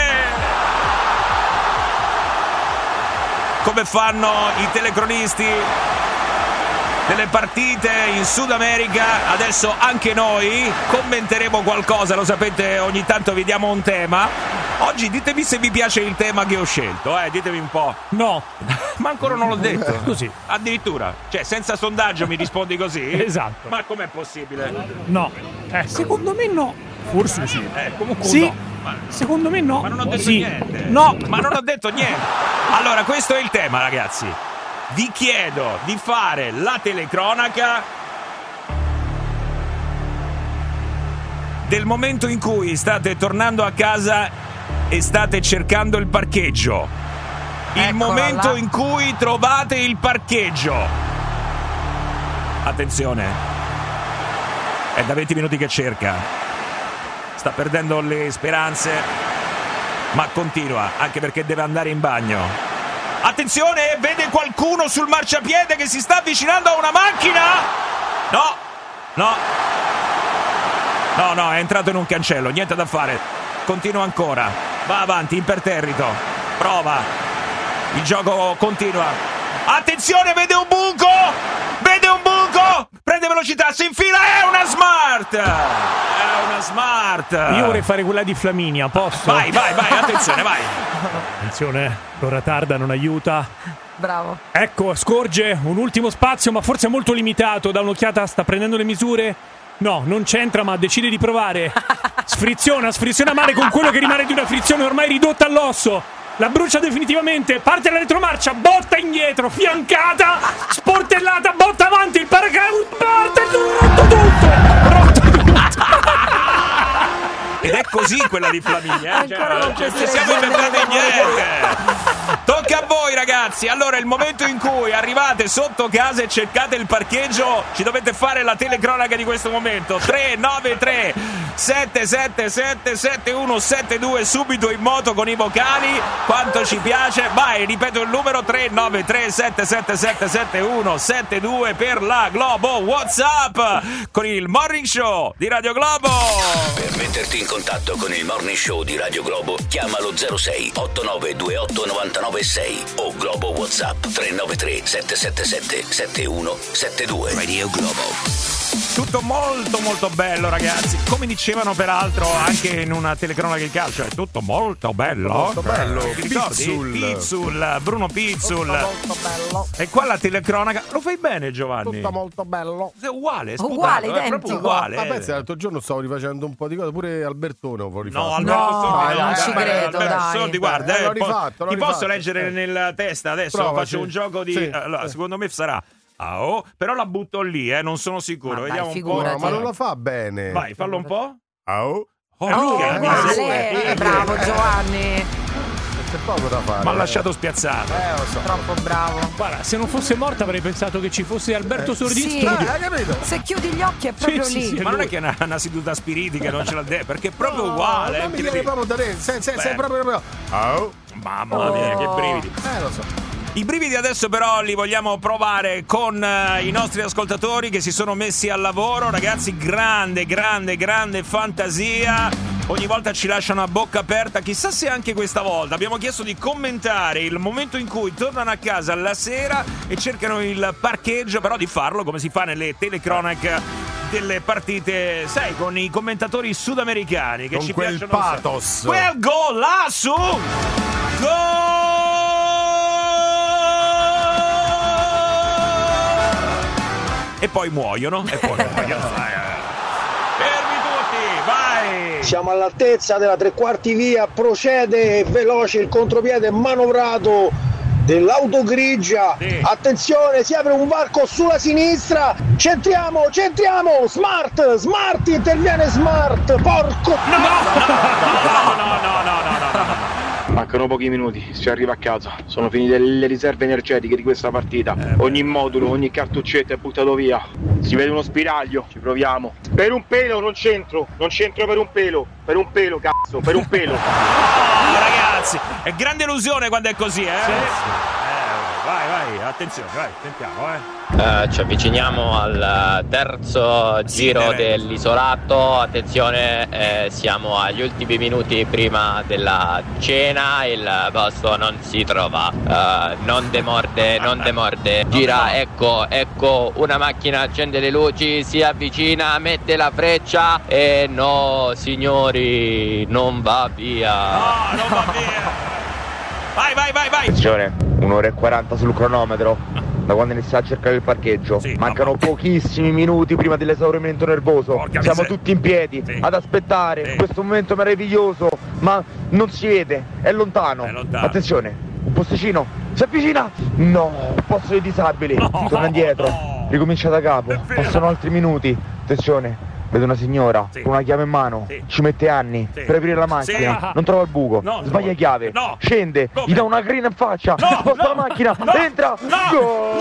Come fanno i telecronisti delle partite in Sud America, adesso anche noi commenteremo qualcosa, lo sapete, ogni tanto vi diamo un tema. Oggi ditemi se vi piace il tema che ho scelto, ditemi un po'. No. Ma ancora non l'ho detto. Così. Addirittura, cioè senza sondaggio mi rispondi così? Esatto. Ma com'è possibile? No. Secondo me no. Forse sì. Comunque sì. no. Secondo me no. Ma non ho detto niente. No. Ma non ho detto niente. Allora, questo è il tema, ragazzi. Vi chiedo di fare la telecronaca del momento in cui state tornando a casa e state cercando il parcheggio. Il momento in cui trovate il parcheggio. Attenzione. È da 20 minuti che cerca. Sta perdendo le speranze, ma continua, anche perché deve andare in bagno. Attenzione, vede qualcuno sul marciapiede che si sta avvicinando a una macchina? No, è entrato in un cancello, niente da fare. Continua ancora, va avanti, imperterrito. Prova, il gioco continua. Attenzione, vede un buco! prende velocità, si infila, è una smart! È una smart! Io vorrei fare quella di Flaminia, posso? Vai, attenzione, vai! Attenzione, l'ora tarda non aiuta. Bravo. Ecco, scorge un ultimo spazio, ma forse molto limitato. Da un'occhiata sta prendendo le misure. No, non c'entra, ma decide di provare. Sfriziona male con quello che rimane di una frizione ormai ridotta all'osso. La brucia definitivamente, parte la retromarcia, botta indietro, fiancata, sportellata, botta avanti, il paracadute parte tutto. Ed è così quella di Flaminia, non ci siamo inventati niente. Tocca a voi ragazzi. Allora, il momento in cui arrivate sotto casa e cercate il parcheggio, ci dovete fare la telecronaca di questo momento. 393 777 7172, subito in moto con i vocali. Quanto ci piace. Vai, ripeto il numero: 393 777 7172 per la Globo WhatsApp con il Morning Show di Radio Globo. Per metterti in contatto con il Morning Show di Radio Globo, chiamalo 06 8928 996 o Globo WhatsApp 393 777 7172. Radio Globo. Tutto molto molto bello ragazzi, come dicevano peraltro anche in una telecronaca di calcio, è tutto molto bello. Molto bello. Ti ricordi? Pizzul, Bruno Pizzul. Molto bello. E qua la telecronaca, lo fai bene Giovanni? Tutto molto bello. È uguale, è uguale, sputato, è proprio uguale. Ma pensi, l'altro giorno stavo rifacendo un po' di cose, pure Albertone ho rifatto. No, Alberto non ci credo, dai. Sordi, guarda, l'ho rifatto, ti posso leggere nella testa adesso? Prova, faccio un gioco di... Sì. Allora, secondo me sarà... però la butto lì, non sono sicuro. Ma vediamo dai, un po'. No, ma non lo fa bene. Vai, fallo un po'. Bravo Giovanni. C'è poco da fare. Ma ha lasciato spiazzato. Lo so. Troppo bravo. Guarda, se non fosse morta avrei pensato che ci fosse Alberto Sordi in Sì. studio. Hai capito? Se chiudi gli occhi è proprio Sì, lì. sì, sì. Ma non è che è una seduta spiritica, non ce l'ha detto, perché è proprio uguale. Non mi viene proprio da te. Sei proprio. Mamma mia, che brividi. Lo so. I brividi adesso però li vogliamo provare con i nostri ascoltatori che si sono messi al lavoro. Ragazzi, grande fantasia. Ogni volta ci lasciano a bocca aperta. Chissà se anche questa volta. Abbiamo chiesto di commentare il momento in cui tornano a casa la sera e cercano il parcheggio, però di farlo come si fa nelle telecronache delle partite, sai, con i commentatori sudamericani che con ci quel piacciono. pathos. Quel golasso! Gol! E poi muoiono. Fermi tutti, vai! Siamo all'altezza della tre quarti via, procede veloce il contropiede manovrato dell'auto grigia. Sì. Attenzione, si apre un varco sulla sinistra. Centriamo, Smart, interviene Smart, porco. No. Mancano pochi minuti, si arriva a casa. Sono finite le riserve energetiche di questa partita. Ogni modulo, ogni cartuccetto è buttato via. Si vede uno spiraglio, ci proviamo. Per un pelo non c'entro per un pelo. Per un pelo, cazzo, per un pelo. Ragazzi, è grande illusione quando è così, Sì. Vai, attenzione, vai, sentiamo, Ci avviciniamo al terzo giro dell'isolato. Attenzione, siamo agli ultimi minuti prima della cena. Il posto non si trova. Non demorde. Gira, ecco una macchina, accende le luci, si avvicina, mette la freccia e no, signori, non va via. No, non va via. Vai. Attenzione, 1 ora e 40 sul cronometro. Da quando inizia a cercare il parcheggio. Mancano pochissimi minuti prima dell'esaurimento nervoso. Siamo tutti in piedi ad aspettare questo momento meraviglioso, ma non si vede, è lontano. Attenzione, un posticino si avvicina. No, posto dei disabili. Torna indietro, ricomincia da capo. Passano altri minuti. Attenzione, vedo una signora con una chiave in mano, ci mette anni per aprire la macchina, non trova il buco, sbaglia chiave, scende, gli dà una grina in faccia, sposta la macchina, entra, gol!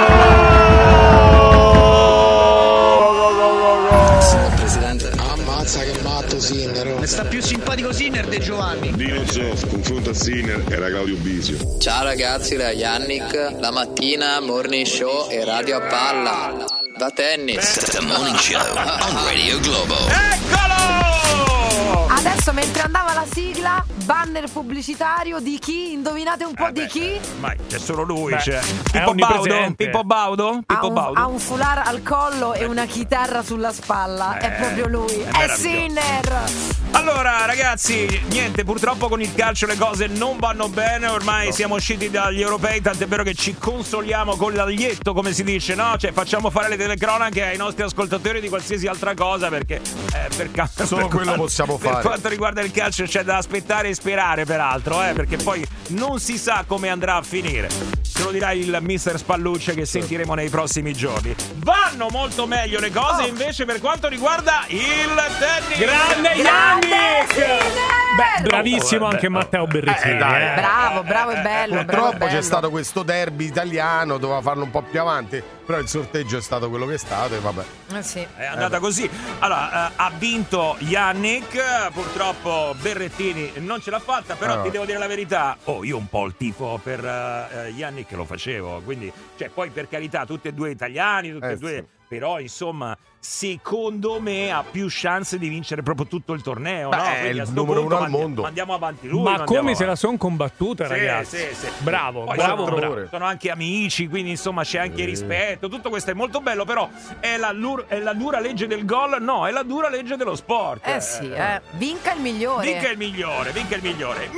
Signor Presidente, ammazza che matto Sinner. Ne sta più simpatico Sinner di Giovanni. Dino Zoff, confronto a Sinner era Claudio Bisio. Ciao ragazzi, da Yannick, la mattina Morning Show e Radio a Palla. Da tennis. The Morning Show on Radio Globo. Eccolo! Adesso mentre andava la sigla, banner pubblicitario di chi? Indovinate un po' di chi? Ma c'è solo lui, Beh, c'è. è Pippo Baudo? Ha un foulard al collo e una chitarra sulla spalla. È proprio lui. È Sinner. Allora ragazzi, niente, purtroppo con il calcio le cose non vanno bene. Ormai siamo usciti dagli europei, tant'è vero che ci consoliamo con l'aglietto, come si dice, no? Cioè facciamo fare le telecronache ai nostri ascoltatori di qualsiasi altra cosa, perché solo quello possiamo fare. Per quanto riguarda il calcio c'è da aspettare e sperare, peraltro, perché poi non si sa come andrà a finire. Ce lo dirà il mister Spallucce, che sentiremo nei prossimi giorni. Vanno molto meglio le cose invece per quanto riguarda il tennis. Grande Yannick! Beh, bravissimo anche Matteo Berrettini. Bravo e bello. Purtroppo c'è stato questo derby italiano, doveva farlo un po' più avanti, però il sorteggio è stato quello che è stato e vabbè. Sì. È andata così. Allora, ha vinto Yannick, purtroppo Berrettini non ce l'ha fatta, però ti devo dire la verità, io un po' il tifo per Yannick lo facevo, quindi, cioè, poi per carità, tutti e due italiani, tutti e due, però insomma, secondo me ha più chance di vincere proprio tutto il torneo. No? È il numero uno al mondo. Andiamo avanti lui. Ma come se la son combattuta, ragazzi. Sì. Bravo. Sono anche amici, quindi insomma c'è anche rispetto. Tutto questo è molto bello, però è la dura legge del gol? No, è la dura legge dello sport. Vinca il migliore. Vinca il migliore.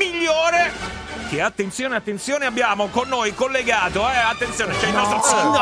Che attenzione, abbiamo con noi collegato, attenzione, c'è il nostro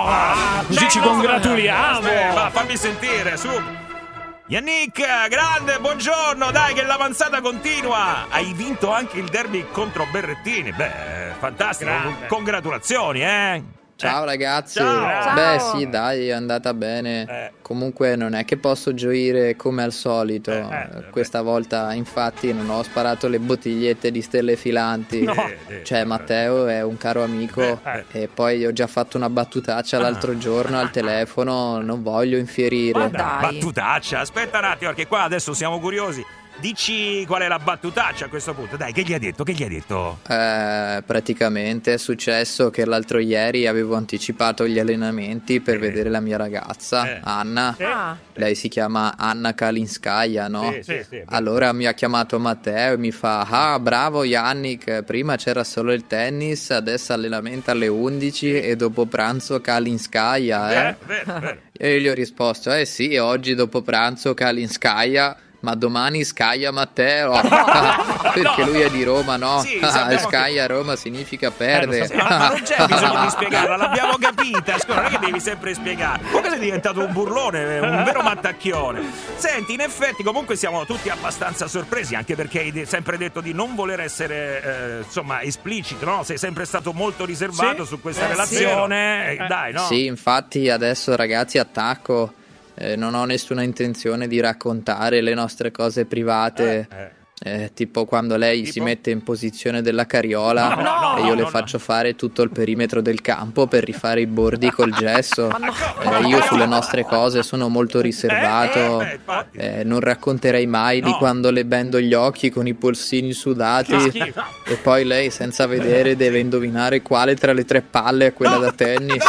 così ci congratuliamo. Va, fammi sentire, su. Yannick, grande, buongiorno, dai che l'avanzata continua. Hai vinto anche il derby contro Berrettini. Beh, fantastico, congratulazioni, Ciao ragazzi. Ciao. Beh sì, dai, è andata bene. Comunque non è che posso gioire come al solito. Questa volta infatti non ho sparato le bottigliette di stelle filanti. Cioè Matteo è un caro amico e poi ho già fatto una battutaccia l'altro giorno al telefono, non voglio infierire. Battutaccia, aspetta un attimo, perché qua adesso siamo curiosi. Dici qual è la battutaccia a questo punto? Dai, che gli hai detto? Praticamente è successo che l'altro ieri avevo anticipato gli allenamenti per vedere la mia ragazza, Anna. Lei si chiama Anna Kalinskaya, no? Sì. Allora mi ha chiamato Matteo e mi fa: bravo Yannick, prima c'era solo il tennis, adesso allenamento alle 11 e dopo pranzo Kalinskaya, E io gli ho risposto: sì, oggi dopo pranzo Kalinskaya, ma domani Skaya Matteo, perché lui è di Roma, no? Skaya Roma significa perdere. Ma non c'è bisogno di spiegarla, l'abbiamo capita. Non è che devi sempre spiegare. Comunque sei diventato un burlone, un vero mattacchione. Senti, in effetti comunque siamo tutti abbastanza sorpresi, anche perché hai sempre detto di non voler essere esplicito, no? Sei sempre stato molto riservato su questa relazione. Dai, no? Sì, infatti adesso ragazzi attacco. Non ho nessuna intenzione di raccontare le nostre cose private, tipo quando lei si mette in posizione della carriola e io le faccio fare tutto il perimetro del campo per rifare i bordi col gesso. Io sulle nostre cose sono molto riservato, non racconterei mai di quando le bendo gli occhi con i polsini sudati e poi lei senza vedere deve indovinare quale tra le 3 palle è quella da tennis.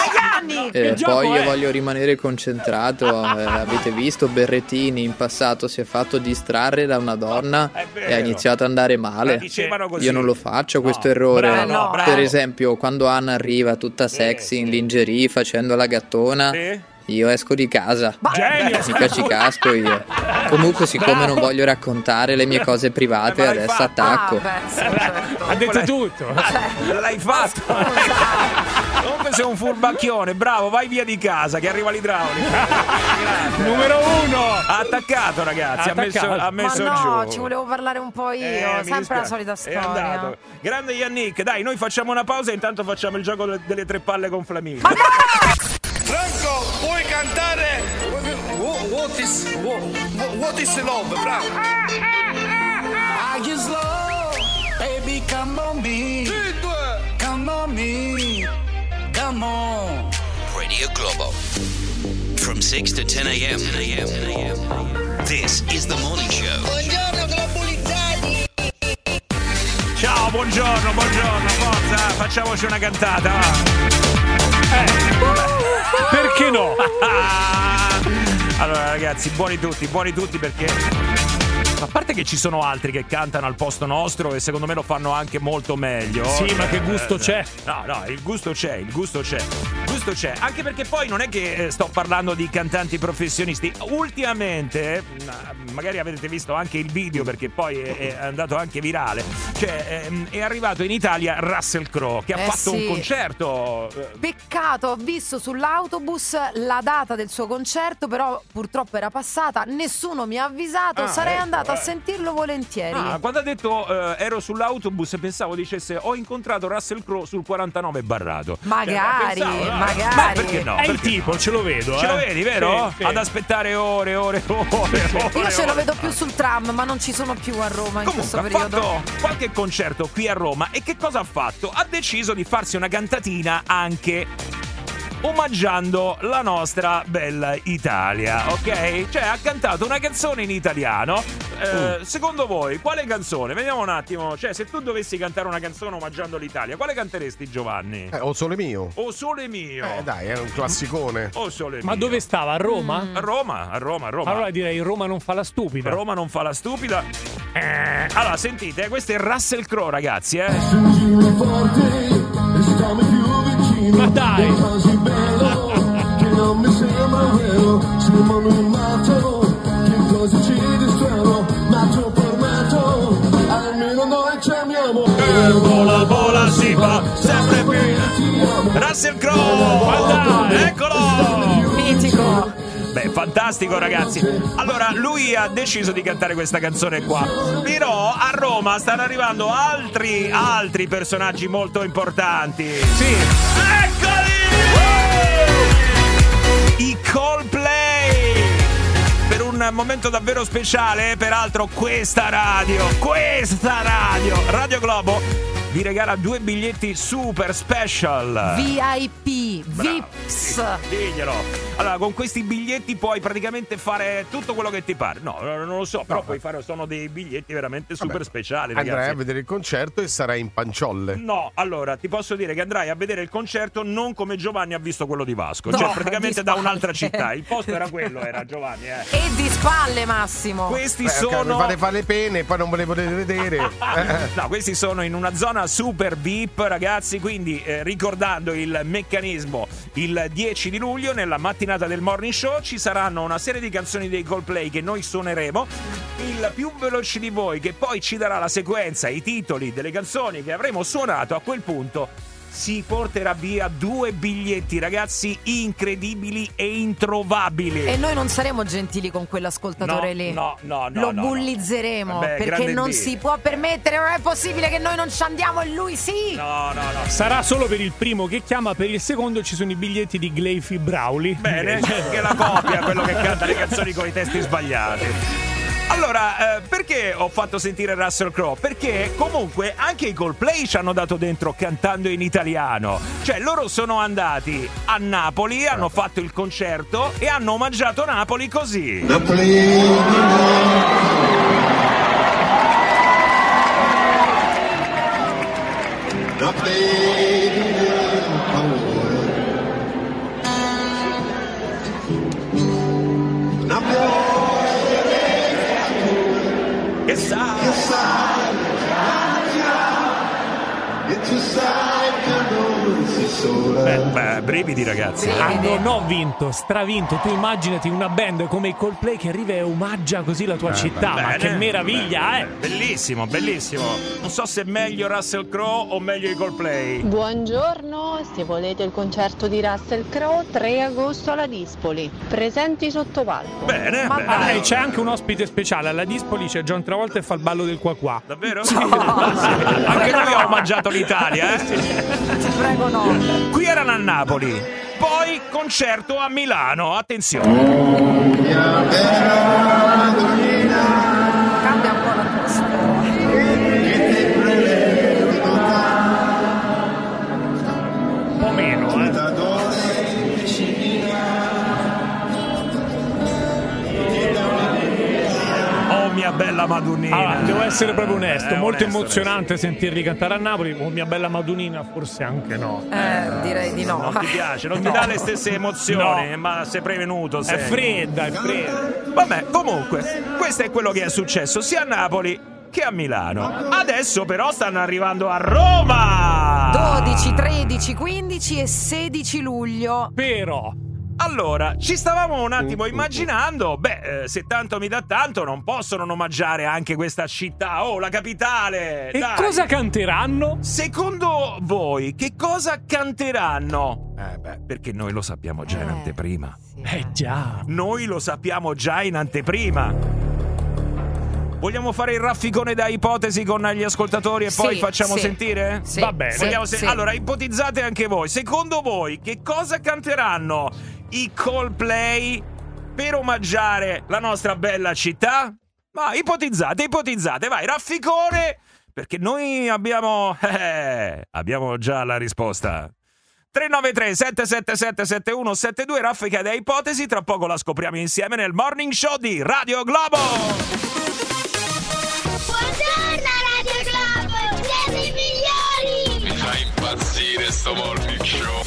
Poi io voglio rimanere concentrato. Avete visto Berrettini in passato si è fatto distrarre da una donna e ha iniziato ad andare male. Io non lo faccio questo errore. Per esempio quando Anna arriva tutta sexy in lingerie facendo la gattona, io esco di casa, mica ci casco io. Comunque siccome non voglio raccontare le mie cose private, adesso attacco. Ha detto tutto. L'hai fatto. Comunque sei un furbacchione, bravo, vai via di casa che arriva l'idraulica. Numero 1. Ha attaccato, ragazzi, ha messo Ma no, giù. ci volevo parlare un po' io, sempre la solita storia. È andato. Grande Yannick, dai, noi facciamo una pausa e intanto facciamo il gioco delle 3 palle con Flamingo. Franco, puoi cantare What is love, Franco? I just love, baby, come on me. Come on me. Come on. Radio Globo. From 6 to 10 a.m. This is the morning show. Buongiorno, globalizzati. Ciao, buongiorno, forza, facciamoci una cantata, Perché no? Allora ragazzi, buoni tutti perché A parte che ci sono altri che cantano al posto nostro e secondo me lo fanno anche molto meglio. Sì, ma che gusto c'è? No, il gusto c'è. Anche perché poi non è che sto parlando di cantanti professionisti. Ultimamente, magari avete visto anche il video perché poi è andato anche virale. Cioè, è arrivato in Italia Russell Crowe che ha fatto un concerto. Peccato, ho visto sull'autobus la data del suo concerto, però purtroppo era passata, nessuno mi ha avvisato, sarei andata a sentirlo volentieri. Quando ha detto ero sull'autobus pensavo dicesse ho incontrato Russell Crowe sul 49 Barrato. Magari. Ma perché no? È il tipo, ce lo vedo. Ce lo vedi, vero? Sì. Ad aspettare ore. Io ce lo vedo più sul tram, ma non ci sono più a Roma in questo periodo. Ha fatto qualche concerto qui a Roma e che cosa ha fatto? Ha deciso di farsi una cantatina anche omaggiando la nostra bella Italia, ok? Cioè ha cantato una canzone in italiano. Secondo voi quale canzone? Vediamo un attimo. Cioè se tu dovessi cantare una canzone omaggiando l'Italia, quale canteresti, Giovanni? O Sole Mio. O Sole Mio. Dai, è un classicone. O Sole Mio. Ma dove stava? A Roma? A Roma. Allora direi Roma non fa la stupida. Roma non fa la stupida. Allora sentite, questo è Russell Crowe, ragazzi, Ma dai! Che non mi sembra vero, siamo in matto, che cosa ci distrano, ma ti permetto, almeno noi ci amiamo. Vola si fa sempre più. Russell Crowe, eccolo! Mitico. Beh, fantastico, ragazzi. Allora, lui ha deciso di cantare questa canzone qua. Però a Roma stanno arrivando altri personaggi molto importanti. Sì. Eccoli! I Coldplay! Per un momento davvero speciale, peraltro questa radio, Radio Globo, vi regala 2 biglietti super special. VIP, Vips. Diglielo. Allora, con questi biglietti puoi praticamente fare tutto quello che ti pare. No, non lo so, però puoi fare, sono dei biglietti veramente super speciali, ragazzi. Andrai a vedere il concerto e sarai in panciolle. No, allora, ti posso dire che andrai a vedere il concerto non come Giovanni ha visto quello di Vasco. No, cioè, praticamente da un'altra città. Il posto era quello, era Giovanni, E di spalle, Massimo. Questi Okay, mi fate fare le pene e poi non ve le potete vedere. No, questi sono in una zona super VIP, ragazzi, quindi ricordando il meccanismo, il 10 di luglio nella mattinata del Morning Show ci saranno una serie di canzoni dei Coldplay che noi suoneremo. Il più veloce di voi che poi ci darà la sequenza, i titoli delle canzoni che avremo suonato, a quel punto si porterà via 2 biglietti, ragazzi, incredibili e introvabili. E noi non saremo gentili con quell'ascoltatore lì. No. Lo bullizzeremo, perché non si può permettere, non è possibile che noi non ci andiamo e lui sì. No. Sarà solo per il primo che chiama, per il secondo ci sono i biglietti di Gleifi Brawley. Bene, che la copia, quello che canta le canzoni con i testi sbagliati. Allora, perché ho fatto sentire Russell Crowe? Perché comunque anche i Coldplay ci hanno dato dentro cantando in italiano. Cioè, loro sono andati a Napoli, hanno fatto il concerto e hanno omaggiato Napoli così. Che sai? Beh, brividi, ragazzi. Hanno stravinto. Tu immaginati una band come i Coldplay che arriva e omaggia così la tua città. Ma che meraviglia, Bellissimo. Non so se è meglio Russell Crowe o meglio i Coldplay. Buongiorno, se volete il concerto di Russell Crowe, 3 agosto alla Dispoli. Presenti sotto palco. Bene. C'è anche un ospite speciale alla Dispoli, c'è John Travolta e fa il ballo del qua. Davvero? Sì. Anche noi abbiamo omaggiato l'Italia, Ti prego, no. Qui erano a Napoli, poi concerto a Milano, attenzione. Cambia un po' l'atmosfera. Un po' meno, Oh mia mia bella Madonnina. Allora, devo essere proprio onesto, molto onesto, emozionante sentirli cantare a Napoli. Oh, mia bella Madonnina, forse anche no. Direi di no. Non ti piace, non ti dà le stesse emozioni, ma sei prevenuto. È fredda, è fredda. Vabbè, comunque, questo è quello che è successo sia a Napoli che a Milano. Adesso però stanno arrivando a Roma! 12, 13, 15 e 16 luglio. Però allora, ci stavamo un attimo immaginando, se tanto mi dà tanto, non possono non omaggiare anche questa città, la capitale! E dai. cosa canteranno? Secondo voi, che cosa canteranno? Perché noi lo sappiamo già in anteprima. Già. Noi lo sappiamo già in anteprima. Vogliamo fare il rafficone da ipotesi con gli ascoltatori e poi facciamo sentire? Sì, Va bene. sì. Allora, ipotizzate anche voi. Secondo voi, che cosa canteranno i Coldplay per omaggiare la nostra bella città? Ma ipotizzate, vai, rafficone, perché noi abbiamo già la risposta. 393 777 7172, raffica da ipotesi, tra poco la scopriamo insieme nel Morning Show di Radio Globo. Buongiorno Radio Globo, siete i migliori! Mi fa impazzire sto Morning Show.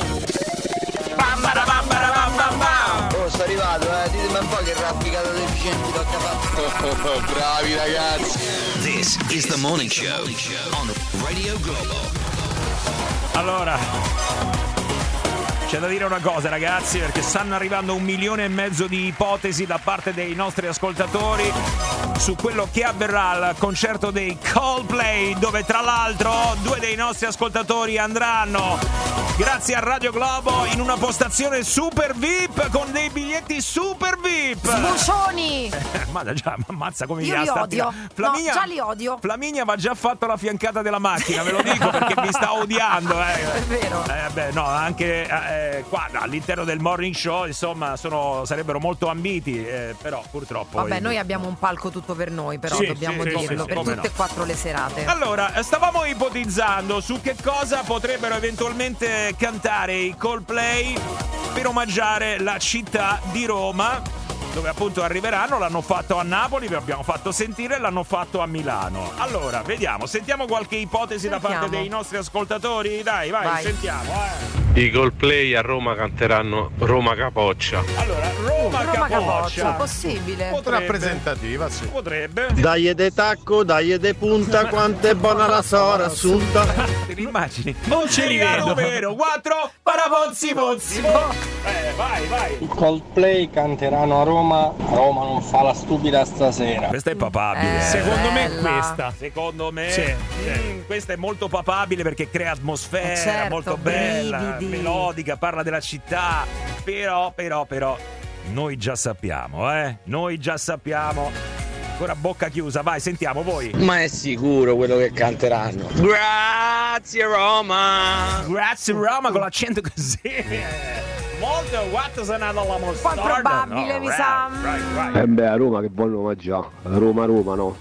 Oh, sto arrivato, ditemi un po' che rafficata deficienti tocca fare. Bravi ragazzi. This is the Morning Show on Radio Globo. Allora, c'è da dire una cosa, ragazzi, perché stanno arrivando 1,5 milioni di ipotesi da parte dei nostri ascoltatori su quello che avverrà al concerto dei Coldplay, dove tra l'altro 2 dei nostri ascoltatori andranno, grazie a Radio Globo, in una postazione super VIP con dei biglietti super VIP. Sbucioni! Ma già, ammazza come io li odio. Flaminia, no, già li odio. Flaminia va già fatto la fiancata della macchina, ve lo dico, perché mi sta odiando. È vero. No, anche qua all'interno del Morning Show, insomma, sarebbero molto ambiti, però purtroppo. Vabbè, noi abbiamo un palco tutto per noi, però dobbiamo dirlo, per tutte e 4 le serate. Allora, stavamo ipotizzando su che cosa potrebbero eventualmente cantare i Coldplay per omaggiare la città di Roma, dove appunto arriveranno. L'hanno fatto a Napoli, vi abbiamo fatto sentire, l'hanno fatto a Milano. Allora, vediamo, sentiamo qualche ipotesi da parte dei nostri ascoltatori. Dai, vai. Sentiamo. I Coldplay a Roma canteranno Roma Capoccia. Allora, Roma Capoccia, possibile. Rappresentativa, sì. Potrebbe. Dai de tacco, dai de punta, quanto è buona la sora assunta. Te li immagini? Non ce li vedo. Vero, 4 parapozzi. Vai. I Coldplay canteranno a Roma non fa la stupida stasera. Questa è papabile. Secondo me questa. Secondo me Sì. questa è molto papabile perché crea atmosfera, certo, molto bella, brividi. melodica, parla della città. Però noi già sappiamo, Ancora bocca chiusa, vai, sentiamo voi. Ma è sicuro quello che canteranno. Grazie Roma! Grazie Roma con l'accento così. Molto quanto sono andato alla mostarda. Poi probabile, mi sa. Right. A Roma che vogliono omaggiare. Roma, no?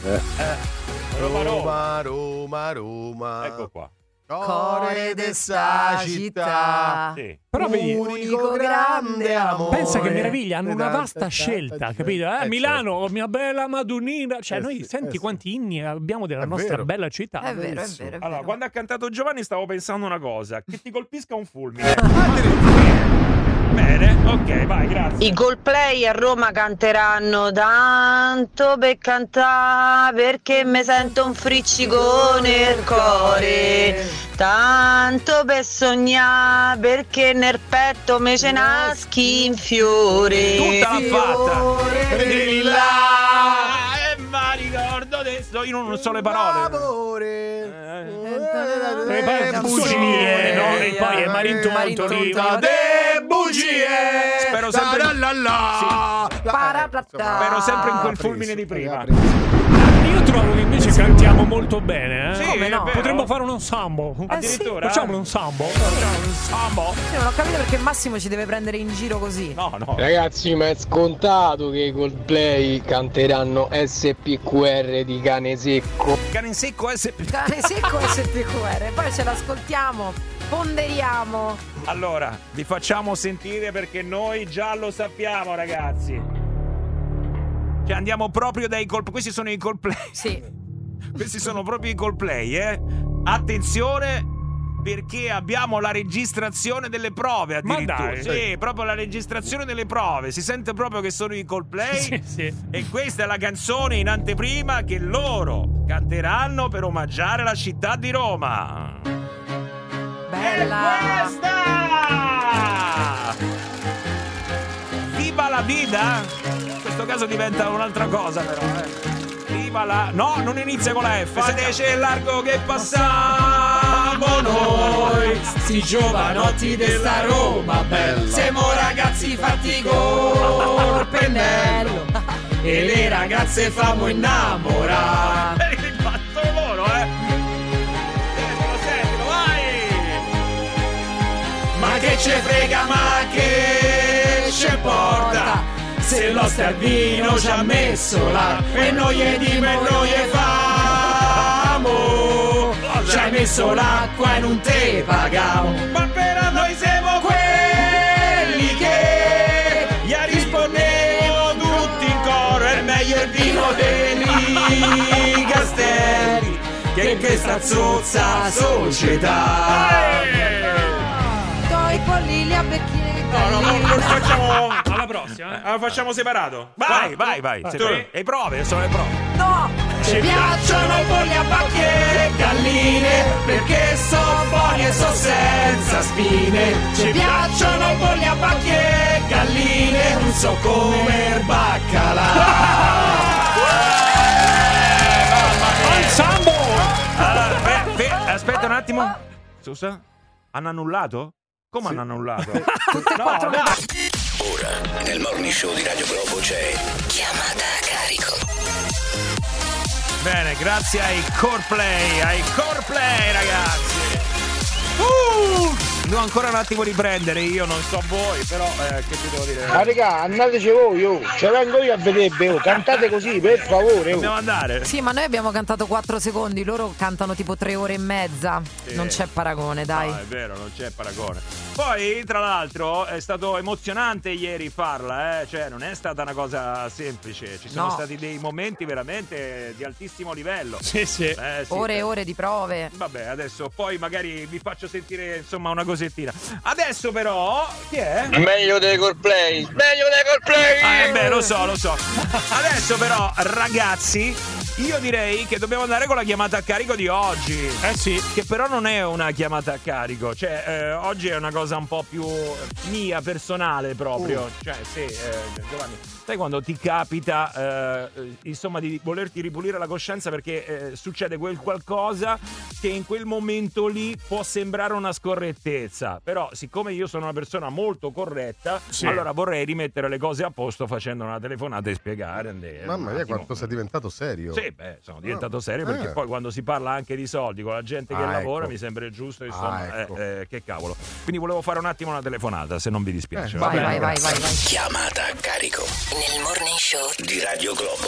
Roma. Ecco qua. Cuore dessa città. Sì. Però vedi, unico grande amore. pensa che meraviglia, hanno una vasta scelta, capito? Milano, mia bella Madonnina. Cioè, noi senti quanti inni abbiamo della nostra bella città. È vero. Allora, quando ha cantato Giovanni stavo pensando una cosa, che ti colpisca un fulmine. Bene, ok, vai, grazie. I Coldplay a Roma canteranno tanto per cantare, perché mi sento un friccico nel cuore, tanto per sognare, perché nel petto me ce naschi in fiore. Tutta l'ha fatta. Devi Ma ricordo adesso, io non so le parole. Bugie, no? E poi è Marintoni. bugie. Spero sempre spero sempre in quel fulmine di prima. Io trovo che invece cantiamo molto bene, Sì, no? no? Potremmo fare un ensemble. Addirittura? Facciamo un ensemble. Sì, non ho capito perché Massimo ci deve prendere in giro così. No. Ragazzi, ma è scontato che i Coldplay canteranno SPQR di Cane Secco. Cane secco SPQR. Cane secco SPQR. Poi ce l'ascoltiamo, ponderiamo. Allora, vi facciamo sentire perché noi già lo sappiamo, ragazzi. Cioè andiamo proprio dai Coldplay. Questi sono i Coldplay. Sì. Questi sono proprio i Coldplay, Attenzione, perché abbiamo la registrazione delle prove addirittura. Ma dai. Sì, proprio la registrazione delle prove. Si sente proprio che sono i Coldplay. Sì. E questa è la canzone in anteprima che loro canteranno per omaggiare la città di Roma. Bella. E questa! Viva la vida? In questo caso diventa un'altra cosa però, Viva la... No, non inizia con la F. Se dice il largo che passamo noi, sti giovanotti della Roma bella. Siamo ragazzi fatti col pennello e le ragazze famo innamorare. E il fatto loro, Sentilo, vai! Ma che ce frega, ma che ce porta? Se l'oste al vino ci ha messo là e noi gli dimo e noi gli famo. Ci hai messo l'acqua e non te pagamo, ma per noi siamo quelli che gli rispondevo tutti in coro. È meglio il vino dei castelli che questa zozza società. Doi polli a becchine. No, non facciamo. Alla prossima. Lo facciamo separato. Vai. E prove, sono le prove. No! Ci piacciono i polli a bacche e galline, perché so buoni e so senza spine. Ci piacciono i polli a bacche e galline, non so come il baccalà. Ensemble! Aspetta un attimo. Scusa? Hanno annullato? Come hanno annullato? Ora, nel Morning Show di Radio Globo c'è Chiamata a carico. Bene, grazie ai Coldplay, ragazzi. Devo ancora un attimo riprendere, io non so voi, però che ti devo dire? Ma raga, andateci voi, ce vengo io a vedere, cantate così, per favore. Dobbiamo andare. Sì, ma noi abbiamo cantato 4 secondi, loro cantano tipo 3 ore e mezza. Sì. Non c'è paragone, dai. No, è vero, non c'è paragone. Poi, tra l'altro, è stato emozionante ieri farla, cioè non è stata una cosa semplice. Ci sono stati dei momenti veramente di altissimo livello. Sì. Ore e ore di prove. Vabbè, adesso poi magari vi faccio sentire insomma una cosettina. Adesso però, chi è? Meglio dei Coldplay. Beh, lo so. Adesso però, ragazzi, io direi che dobbiamo andare con la chiamata a carico di oggi. Sì. Che però non è una chiamata a carico. Cioè, oggi è una cosa un po' più mia, personale proprio. Cioè, sì, Giovanni, sai quando ti capita, insomma, di volerti ripulire la coscienza perché succede quel qualcosa che in quel momento lì può sembrare una scorrettezza. Però, siccome io sono una persona molto corretta, allora vorrei rimettere le cose a posto facendo una telefonata e spiegare. Mamma mia, quanto sei diventato serio. Sì, sono diventato serio perché poi quando si parla anche di soldi con la gente che lavora mi sembra giusto, insomma, che cavolo. Quindi volevo fare un attimo una telefonata, se non vi dispiace. Vai. Chiamata a carico nel Morning Show di Radio Globo.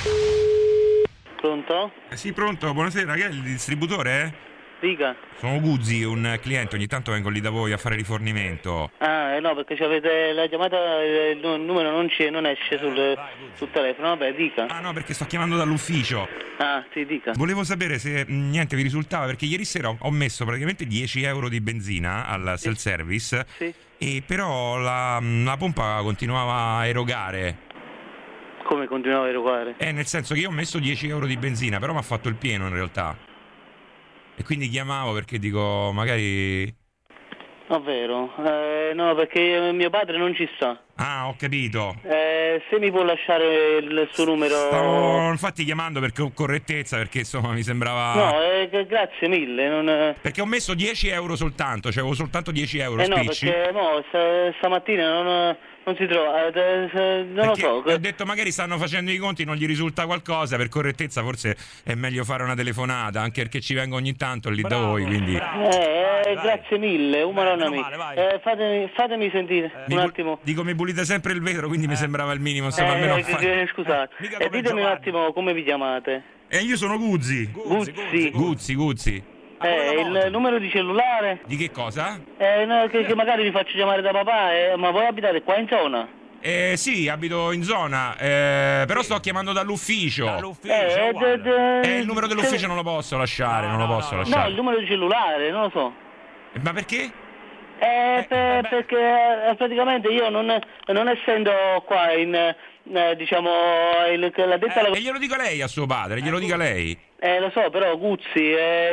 Pronto? Sì, pronto, buonasera, che è il distributore? Dica. Sono Guzzi, un cliente, ogni tanto vengo lì da voi a fare rifornimento. No, perché avete la chiamata, il numero non esce sul telefono, vabbè, dica. No, perché sto chiamando dall'ufficio. Sì, dica. Volevo sapere se niente vi risultava, perché ieri sera ho messo praticamente 10 euro di benzina al self-service, e però la pompa continuava a erogare. Come continuava a erogare? Nel senso che io ho messo 10 euro di benzina, però mi ha fatto il pieno in realtà. E quindi chiamavo perché dico, magari... Davvero? No, perché mio padre non ci sta. Ah, ho capito. Se mi può lasciare il suo numero... Stavo infatti chiamando perché ho correttezza, perché insomma mi sembrava... No, grazie mille. Perché ho messo 10 euro soltanto, cioè avevo soltanto 10 euro spicci. No, perché stamattina non si trova, non lo so. Ho detto magari stanno facendo i conti, non gli risulta qualcosa, per correttezza forse è meglio fare una telefonata, anche perché ci vengo ogni tanto lì da voi, quindi... Grazie mille, fatemi sentire un attimo. Dico, mi pulite sempre il vetro, quindi mi sembrava il minimo, insomma, almeno scusate. Ditemi un attimo come vi chiamate. Io sono Guzzi. Guzzi. Il numero di cellulare? Di che cosa? No, che magari vi faccio chiamare da papà, ma voi abitate qua in zona? Sì, abito in zona, però sto chiamando dall'ufficio. Il numero dell'ufficio non lo posso lasciare, non lo posso lasciare. No, il numero di cellulare, non lo so. Ma perché? Perché praticamente io non essendo qua in diciamo la detta E glielo dica lei a suo padre, glielo dica lei. lo so, però Guzzi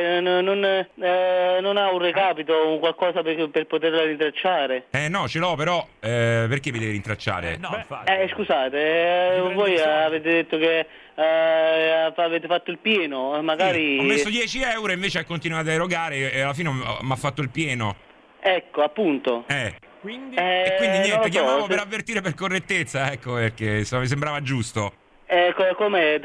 non ha un recapito o qualcosa per poterla rintracciare. No, ce l'ho, però perché mi devi rintracciare? Scusate, voi avete detto che avete fatto il pieno, magari... Sì, ho messo 10 euro e invece ha continuato a erogare e alla fine mi ha fatto il pieno. Ecco, appunto. Quindi niente, so, chiamavo per avvertire per correttezza, ecco perché mi sembrava giusto. Com'è?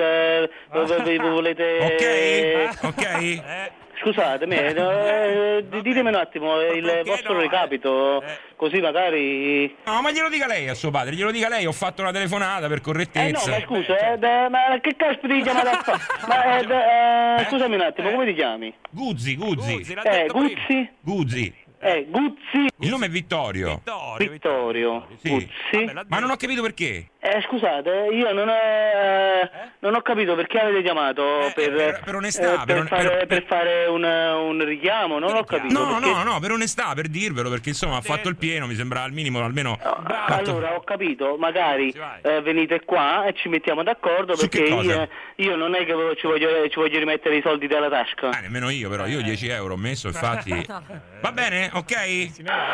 Volete... Ok? Scusatemi, ditemi un attimo il vostro recapito, così magari... No, ma glielo dica lei a suo padre, glielo dica lei, ho fatto una telefonata per correttezza. No, ma scusa, ma che caspita di chiamata a fare? Scusami un attimo, come ti chiami? Guzzi. Guzzi? Guzzi. Guzzi. Il nome è Vittorio. Vittorio. Sì. Guzzi. Ma non ho capito perché. Scusate, io non ho capito perché avete chiamato per onestà, per fare un richiamo, non ho capito. No, per onestà, per dirvelo, perché insomma ha fatto il pieno, mi sembra al minimo almeno. Allora ho capito, magari venite qua e ci mettiamo d'accordo, perché io non è che ci voglio rimettere i soldi dalla tasca. Nemmeno io, però io 10 euro ho messo, infatti. Va bene, ok?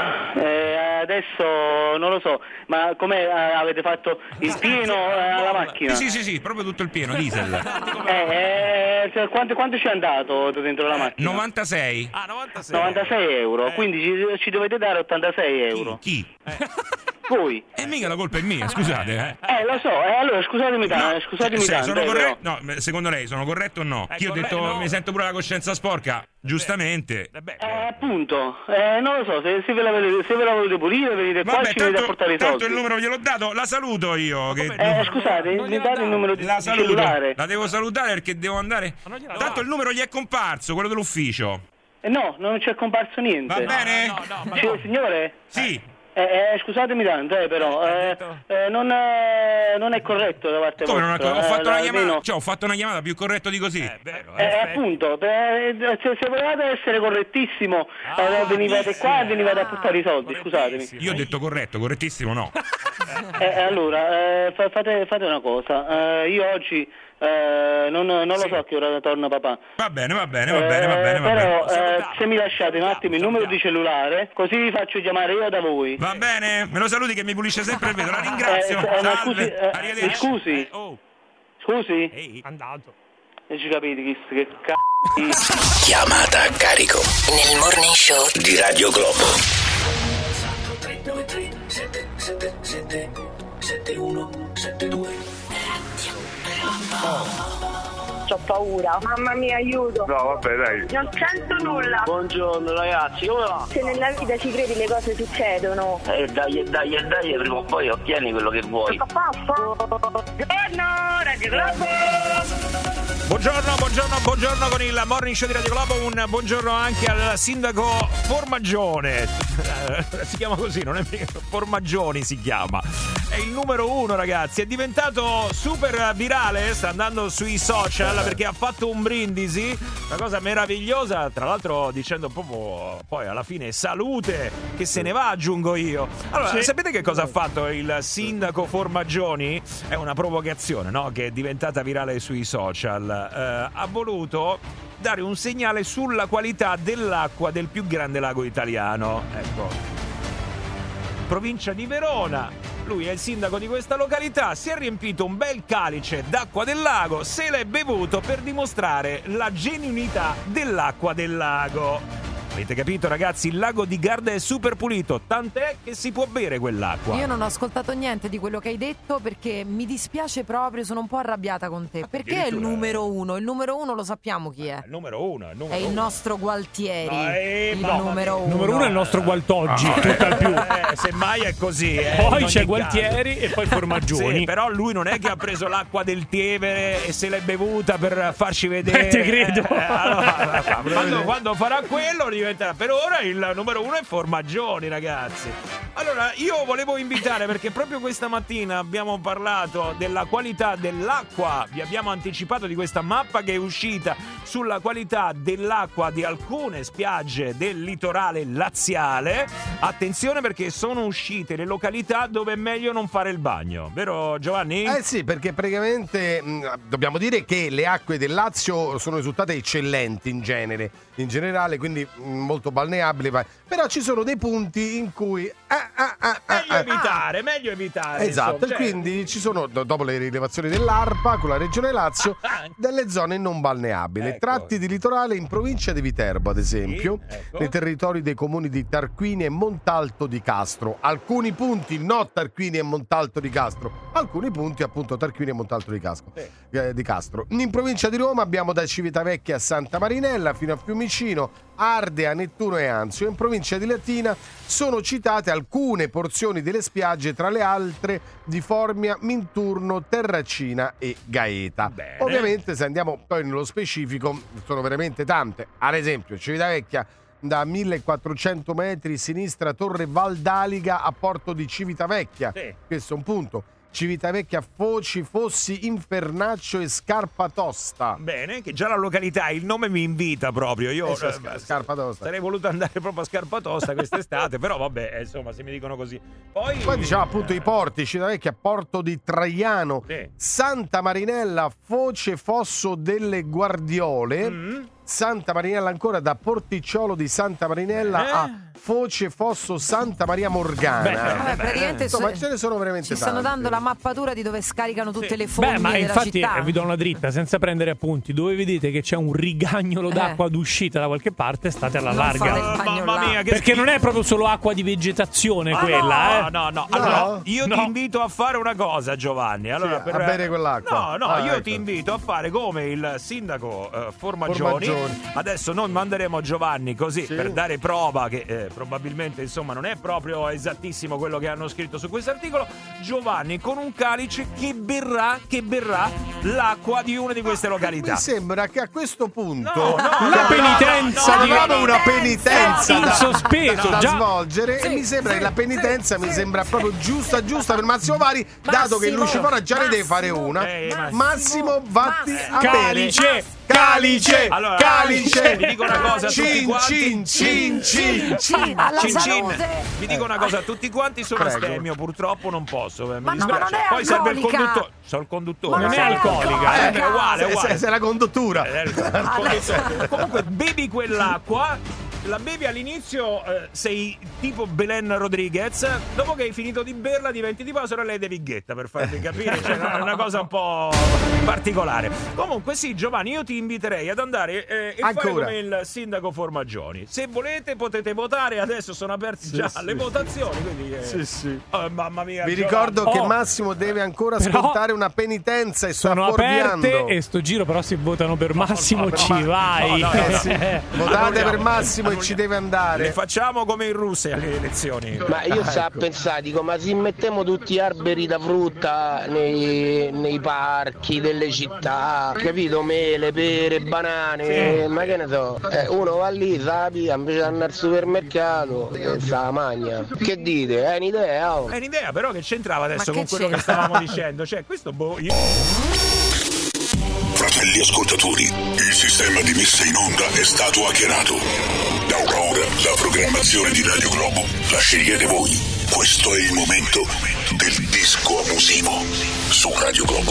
Adesso non lo so, ma come avete fatto il pieno alla macchina? Sì, proprio tutto il pieno, diesel. Quanto ci è andato dentro la macchina? 96. 96 euro, quindi ci dovete dare 86 euro. Chi? Voi. E mica la colpa è mia, scusate. Lo so, allora scusatemi tanto. Sono corretto? No, secondo lei sono corretto o no? Io ho detto mi sento pure la coscienza sporca, giustamente. Appunto, non lo so, se ve la volete pulire, venite qua e ci venite a portare i soldi. Tanto il numero gliel'ho dato, la saluto io. Scusate, mi date il numero di cellulare? La devo salutare perché devo andare. Tanto il numero gli è comparso, quello dell'ufficio. No, non ci è comparso niente. Va bene? Signore? Sì. Scusatemi tanto, però non è corretto da parte vostra. Come non ho fatto una chiamata? Ho fatto una chiamata più corretta di così. Appunto, se volevate essere correttissimo, venivate qua e venivate a portare i soldi, scusatemi. Io ho detto corretto, correttissimo no. Allora, fate una cosa, io oggi non lo so a che ora torna papà. Va bene. Però se mi lasciate un attimo il numero di cellulare, così vi faccio chiamare io da voi. Va bene, me lo saluti che mi pulisce sempre il vetro, la ringrazio. Salve, arrivederci. Scusi? Ehi, andato. E ci capite che c***o. Chiamata a carico nel Morning Show di Radio Globo. 393 777 7172. C'ho paura. Mamma mia, aiuto. No, vabbè, dai. Non sento nulla. Buongiorno ragazzi, come va? Se nella vita ci credi le cose succedono. Dai, prima o poi ottieni quello che vuoi. Buongiorno, Radio Globo. Buongiorno con il Morning Show di Radio Globo, un buongiorno anche al sindaco Formaggione. Si chiama così, non è Formaggioni si chiama. È il numero 1, ragazzi, è diventato super virale, sta andando sui social perché ha fatto un brindisi, una cosa meravigliosa, tra l'altro dicendo proprio poi alla fine salute, che se ne va, aggiungo io. Allora, sapete che cosa ha fatto il sindaco Formaggioni? È una provocazione, no? Che è diventata virale sui social. Ha voluto dare un segnale sulla qualità dell'acqua del più grande lago italiano. Ecco, provincia di Verona. Lui è il sindaco di questa località, si è riempito un bel calice d'acqua del lago, se l'è bevuto per dimostrare la genuinità dell'acqua del lago. Avete capito, ragazzi? Il lago di Garda è super pulito, tant'è che si può bere quell'acqua. Io non ho ascoltato niente di quello che hai detto perché mi dispiace proprio, sono un po' arrabbiata con te. Perché è il numero 1? Il numero 1 lo sappiamo chi è. Il numero 1 è il nostro Gualtieri. Numero 1 è il nostro Gualtoggi, tutt'al più. Semmai è così. Poi c'è Gualtieri e poi Formaggioni. Sì, però lui non è che ha preso l'acqua del Tevere e se l'è bevuta per farci vedere. Te credo. Quando farà quello diventerà. Per ora il numero 1 è Formaggioni, ragazzi. Allora, io volevo invitare, perché proprio questa mattina abbiamo parlato della qualità dell'acqua, vi abbiamo anticipato di questa mappa che è uscita sulla qualità dell'acqua di alcune spiagge del litorale laziale. Attenzione, perché sono uscite le località dove è meglio non fare il bagno, vero Giovanni? Sì, perché praticamente dobbiamo dire che le acque del Lazio sono risultate eccellenti in generale, quindi molto balneabili, però ci sono dei punti in cui meglio evitare. Esatto, insomma, quindi ci sono, dopo le rilevazioni dell'ARPA con la Regione Lazio, delle zone non balneabili, tratti di litorale in provincia di Viterbo, ad esempio, nei territori dei comuni di Tarquini e Montalto di Castro. Alcuni punti no Tarquini e Montalto di Castro, alcuni punti appunto Tarquini e Montalto di Castro. In provincia di Roma abbiamo da Civitavecchia a Santa Marinella fino a Fiumicino, Ardea, Nettuno e Anzio. In provincia di Latina sono citate alcune porzioni delle spiagge, tra le altre di Formia, Minturno, Terracina e Gaeta. Bene. Ovviamente, se andiamo poi nello specifico, sono veramente tante. Ad esempio Civitavecchia, da 1400 metri sinistra Torre Valdaliga a Porto di Civitavecchia. Questo è un punto. Civitavecchia, Foci, Fossi, Infernaccio e Scarpatosta. Bene, che già la località, il nome mi invita proprio. Io Scarpatosta. sarei voluto andare proprio a Scarpatosta quest'estate, però vabbè, insomma, se mi dicono così. Poi diciamo appunto i porti: Civitavecchia, Porto di Traiano, Santa Marinella, Foce, Fosso delle Guardiole, Santa Marinella ancora, da Porticciolo di Santa Marinella a Foce, Fosso, Santa Maria Morgana. Praticamente insomma, ce ne sono veramente ci stanno dando la mappatura di dove scaricano tutte le fonti ma della infatti città. Vi do una dritta senza prendere appunti. Dove vedete che c'è un rigagnolo d'acqua d'uscita da qualche parte, state alla larga. Mamma mia, perché non è proprio solo acqua di vegetazione quella. No. Allora, io ti invito a fare una cosa, Giovanni. Allora, a bere quell'acqua. Io ti invito a fare come il sindaco Formaggioni. Adesso noi manderemo Giovanni così per dare prova che probabilmente insomma non è proprio esattissimo quello che hanno scritto su questo articolo. Giovanni con un calice che berrà l'acqua di una di queste località. Mi sembra che a questo punto la penitenza avevamo una penitenza in sospeso da già svolgere, e mi sembra che la penitenza mi sembra proprio giusta per Massimo Vari, dato che Lucifora già ne deve fare una. Massimo, vatti a bere. Calice! Allora, calice! Vi dico una cosa a tutti quanti. Vi dico una cosa a tutti quanti, sono astemio, purtroppo non posso. Mi dispiace. non è Poi serve il alcolica. conduttore. Sono il conduttore. non è alcolica. È uguale. Se la conduttura. Comunque bevi quell'acqua. La bevi all'inizio, sei tipo Belen Rodriguez, dopo che hai finito di berla diventi tipo la sorella di Vighetta, per farvi capire, cioè è una cosa un po' particolare. Comunque sì, Giovanni, io ti inviterei ad andare e fare come il sindaco Formaggioni. Se volete potete votare, adesso sono aperte già le votazioni, quindi mamma mia. Vi ricordo che Massimo deve ancora scontare una penitenza e sono aperte, e sto giro però se votano per Massimo ci vai. Votate per Massimo e ci deve andare. Le facciamo come in Russia alle elezioni. Ma io sto a pensare, dico, ma se mettiamo tutti gli alberi da frutta nei parchi delle città, capito? Mele, pere, banane, ma che ne so, uno va lì, sapi, invece di andare al supermercato e la magna. Che dite? È un'idea? È un'idea, però che c'entrava adesso con quello che stavamo dicendo? Cioè, questo Fratelli ascoltatori, il sistema di messa in onda è stato hackerato. Da ora la programmazione di Radio Globo la scegliete voi. Questo è il momento del disco abusivo su Radio Globo.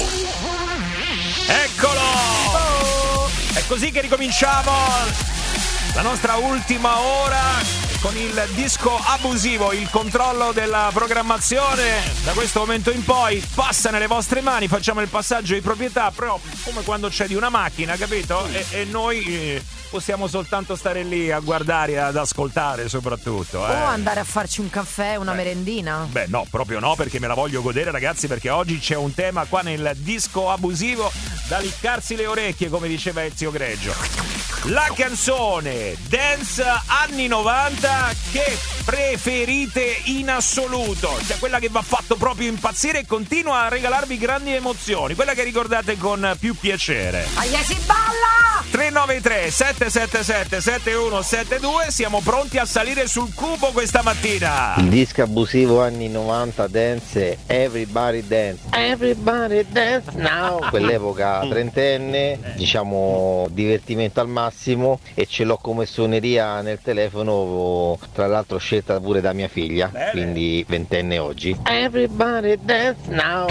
Eccolo! È così che ricominciamo la nostra ultima ora con il disco abusivo. Il controllo della programmazione da questo momento in poi passa nelle vostre mani. Facciamo il passaggio di proprietà, però come quando c'è di una macchina, capito? E noi possiamo soltanto stare lì a guardare e ad ascoltare soprattutto. O andare a farci un caffè, una merendina. Beh, no, proprio no, perché me la voglio godere, ragazzi, perché oggi c'è un tema qua nel disco abusivo da liccarsi le orecchie, come diceva Ezio Greggio. la canzone dance anni 90 che preferite in assoluto, cioè quella che vi ha fatto proprio impazzire e continua a regalarvi grandi emozioni, quella che ricordate con più piacere. Aia, si balla! 393 777 7172, siamo pronti a salire sul cubo questa mattina. Il disco abusivo anni 90 dance, everybody dance now. Quell'epoca trentenne, diciamo divertimento al massimo, e ce l'ho come suoneria nel telefono, tra l'altro scelta pure da mia figlia. Bene. Quindi ventenne oggi. Everybody dance now.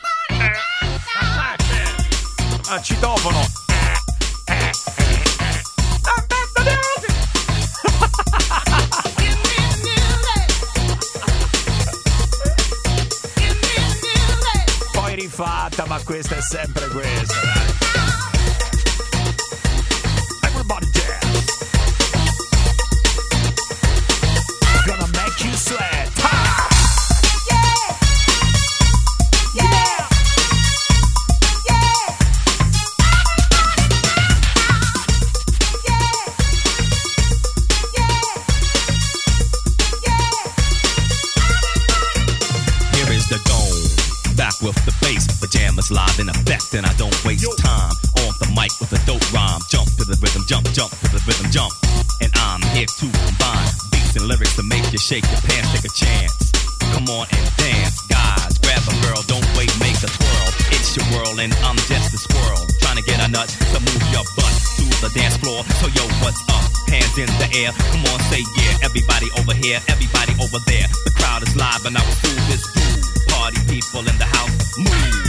Citofono. Poi rifatta, ma questa è sempre questa, dai. Everybody dance. Gonna make you sweat. Ha! Yeah! Yeah! With the bass, pajamas live in effect, and I don't waste time on the mic with a dope rhyme. Jump to the rhythm, jump to the rhythm, jump. And I'm here to combine beats and lyrics to make you shake your pants, take a chance. Come on and dance, guys. Grab a girl, don't wait, make a twirl. It's your world, and I'm just a squirrel trying to get a nut to move your butt to the dance floor. So yo, what's up? Hands in the air, come on, say yeah. Everybody over here, everybody over there. The crowd is live, and I will do this groove. Party people in the house, move.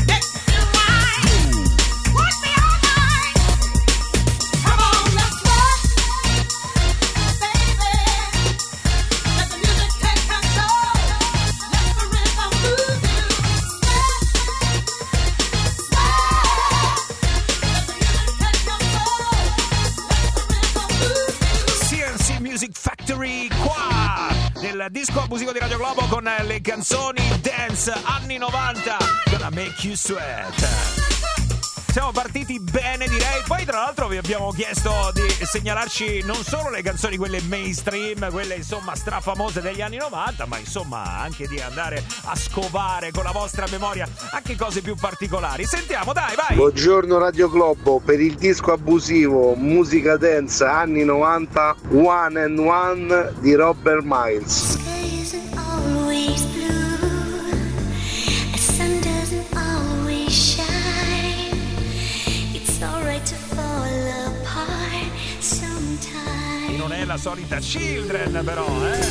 Disco abusivo di Radio Globo con le canzoni dance anni 90. Gonna make you sweat. Siamo partiti bene, direi. Poi tra l'altro vi abbiamo chiesto di segnalarci non solo le canzoni quelle mainstream, quelle insomma strafamose degli anni 90, ma insomma anche di andare a scovare con la vostra memoria anche cose più particolari. Sentiamo, dai, vai. Buongiorno Radio Globo, per il disco abusivo musica dance anni 90 One and One di Robert Miles. Non è la solita Children però,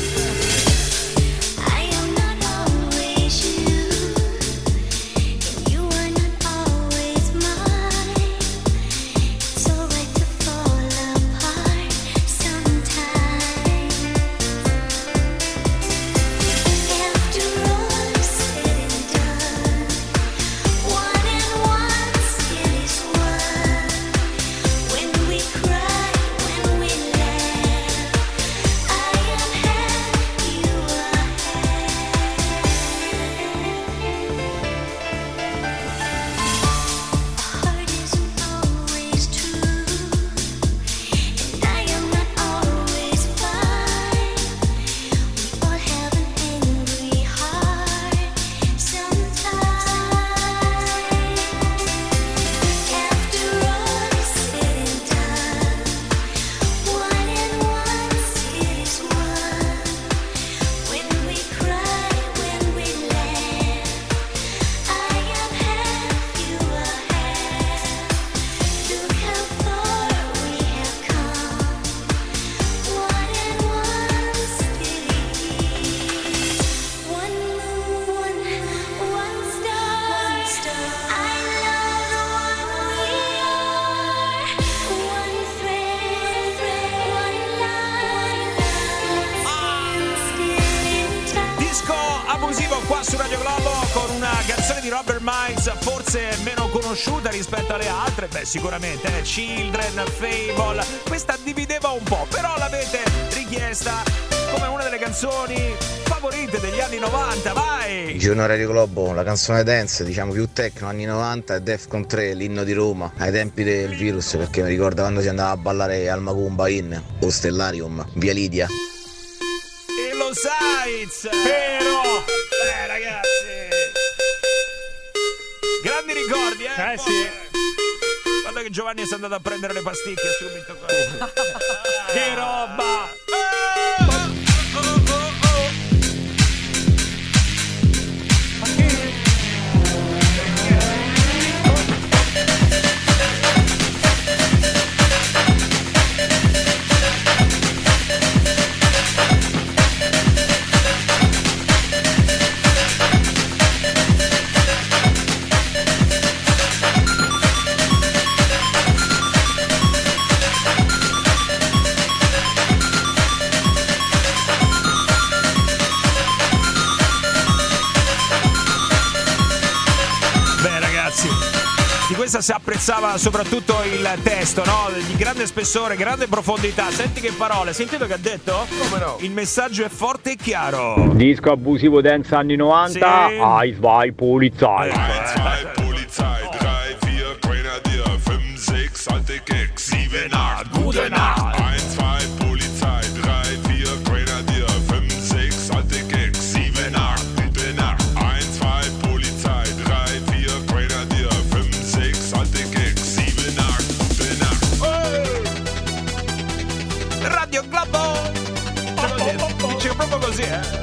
Su Radio Globo con una canzone di Robert Miles forse meno conosciuta rispetto alle altre, beh sicuramente Children, Fable, questa divideva un po', però l'avete richiesta come una delle canzoni favorite degli anni 90, vai! Buongiorno Radio Globo, la canzone dance, diciamo più techno, anni 90 è Defcon 3, l'inno di Roma, ai tempi del virus, perché mi ricorda quando si andava a ballare al Macumba in Ostellarium, via Lidia. E lo sai, però! Ragazzi! Grandi ricordi, sì. Guarda che Giovanni è andato a prendere le pasticche subito. Che roba! Questa si apprezzava soprattutto il testo, no? Di grande spessore, grande profondità. Senti che parole, sentito che ha detto? Come no? Il messaggio è forte e chiaro. Disco abusivo dance anni 90, Sì. Eins, zwei, Polizei. 1, 2, Polizei, 3, 4, Grenadier, 5, 6, alte Gags, 7, 8, gute Nacht. 1, 2, Polizei, 3, 4, Grenadier, 5, 6, alte Gags, 7, 8, gute Nacht. 1, 2, Polizei, 3, 4, Grenadier, 5, 6, alte Gags, 7, 8, gute Nacht. Radio Globo! Dice proprio così,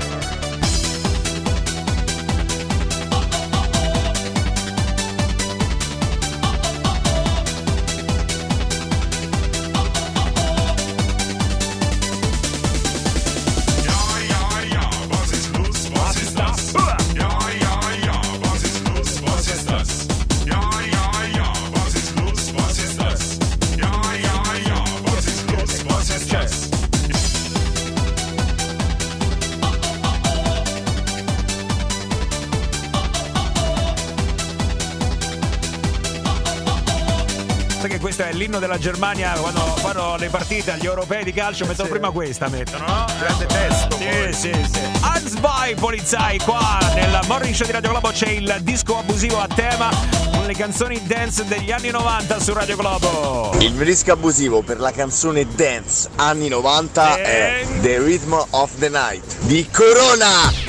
Che questo è l'inno della Germania quando fanno le partite agli europei di calcio, mettono prima questa, no? Grande testo. Sì. Eins, zwei, Polizei, qua nel Morning Show di Radio Globo c'è il disco abusivo a tema con le canzoni dance degli anni 90 su Radio Globo. Il mio disco abusivo per la canzone dance anni 90 è The Rhythm of the Night di Corona.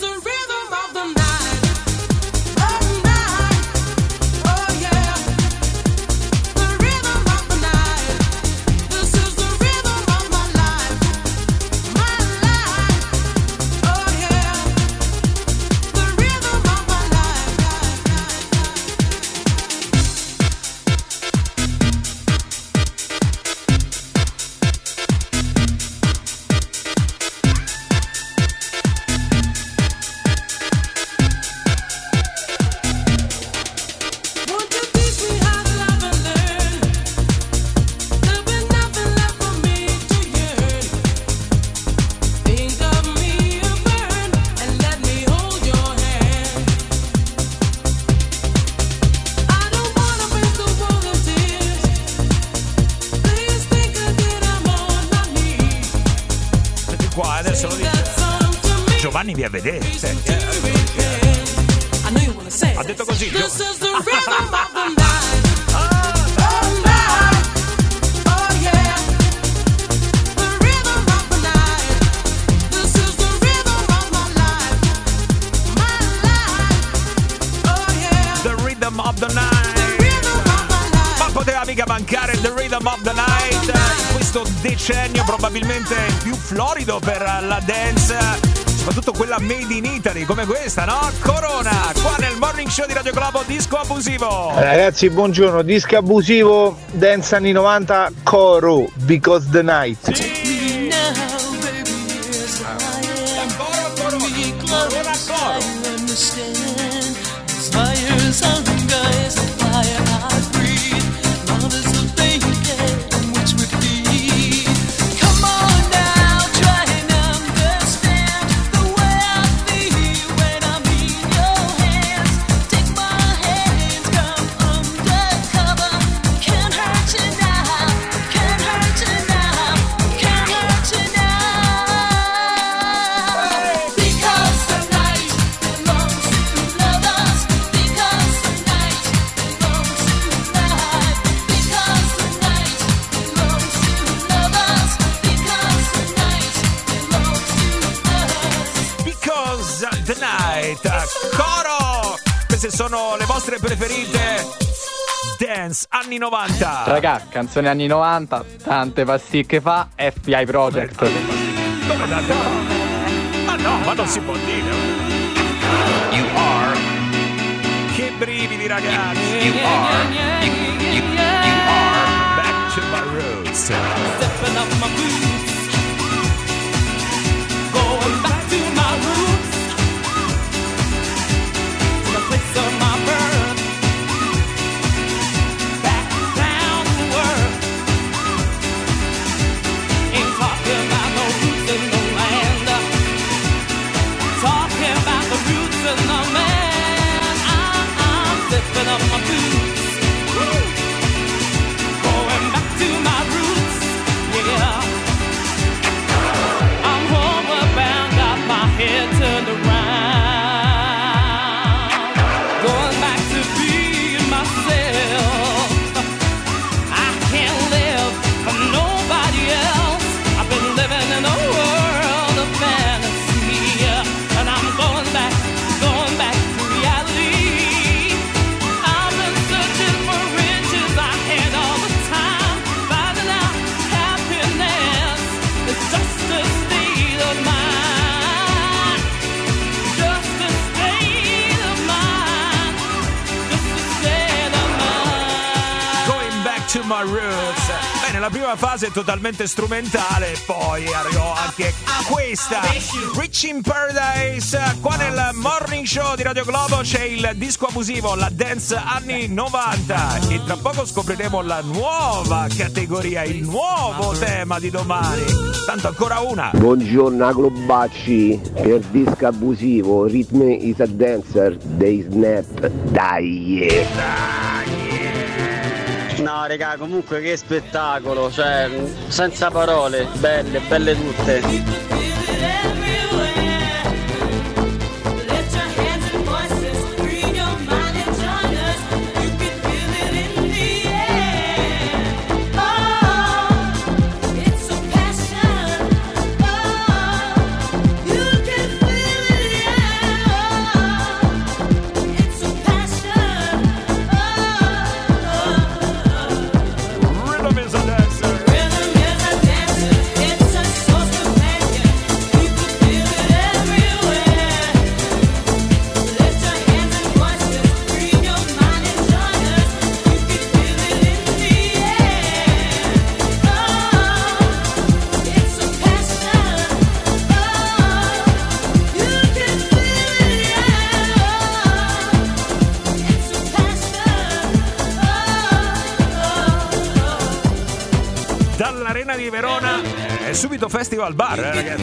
Adesso lo dice Giovanni vi a vedere. Ha detto così. The Rhythm of the Night. Ma poteva mica mancare The Rhythm of the Night in questo decennio probabilmente più florido per la dance, soprattutto quella made in Italy come questa, no? Corona, qua nel Morning Show di Radio Globo, disco abusivo. Ragazzi, buongiorno, disco abusivo, dance anni 90, Coro, Because the Night. Sì. the Night. Coro! Queste sono le vostre preferite dance anni 90. Raga, canzone anni 90, tante pasticche fa, FBI Project. Come tante? Ma no, ma non si può dire. You are. Che brividi, ragazzi. You are. You are. Back to my roots. Stepping up my boots. Going back to my roots. To the place of my birth. Back down to work. Ain't talking about no roots in the land. Talking about the roots in the man. I'm stepping up my boots. Going back to my roots, yeah. I'm homeward bound, got my head turned around. Going back to being myself. I can't live for nobody else. I've been living in a world of fantasy, and I'm going back to reality. I've been searching for riches I had all the time, finding out happiness is just a state of mind. Just a state of mind. Just a state of mind. Going back to my roots. Bene, la prima fase è totalmente strumentale, poi arrivò anche questa, Rich in Paradise. Qua nel Morning Show di Radio Globo c'è il disco abusivo, la dance anni 90, e tra poco scopriremo la nuova categoria, il nuovo tema di domani. Tanto ancora una. Buongiorno a Globacci, per disco abusivo, Rhythm is a Dancer dei Snap, dai! No raga, comunque che spettacolo, cioè senza parole, belle tutte. Dall'Arena di Verona subito Festival Bar, ragazzi.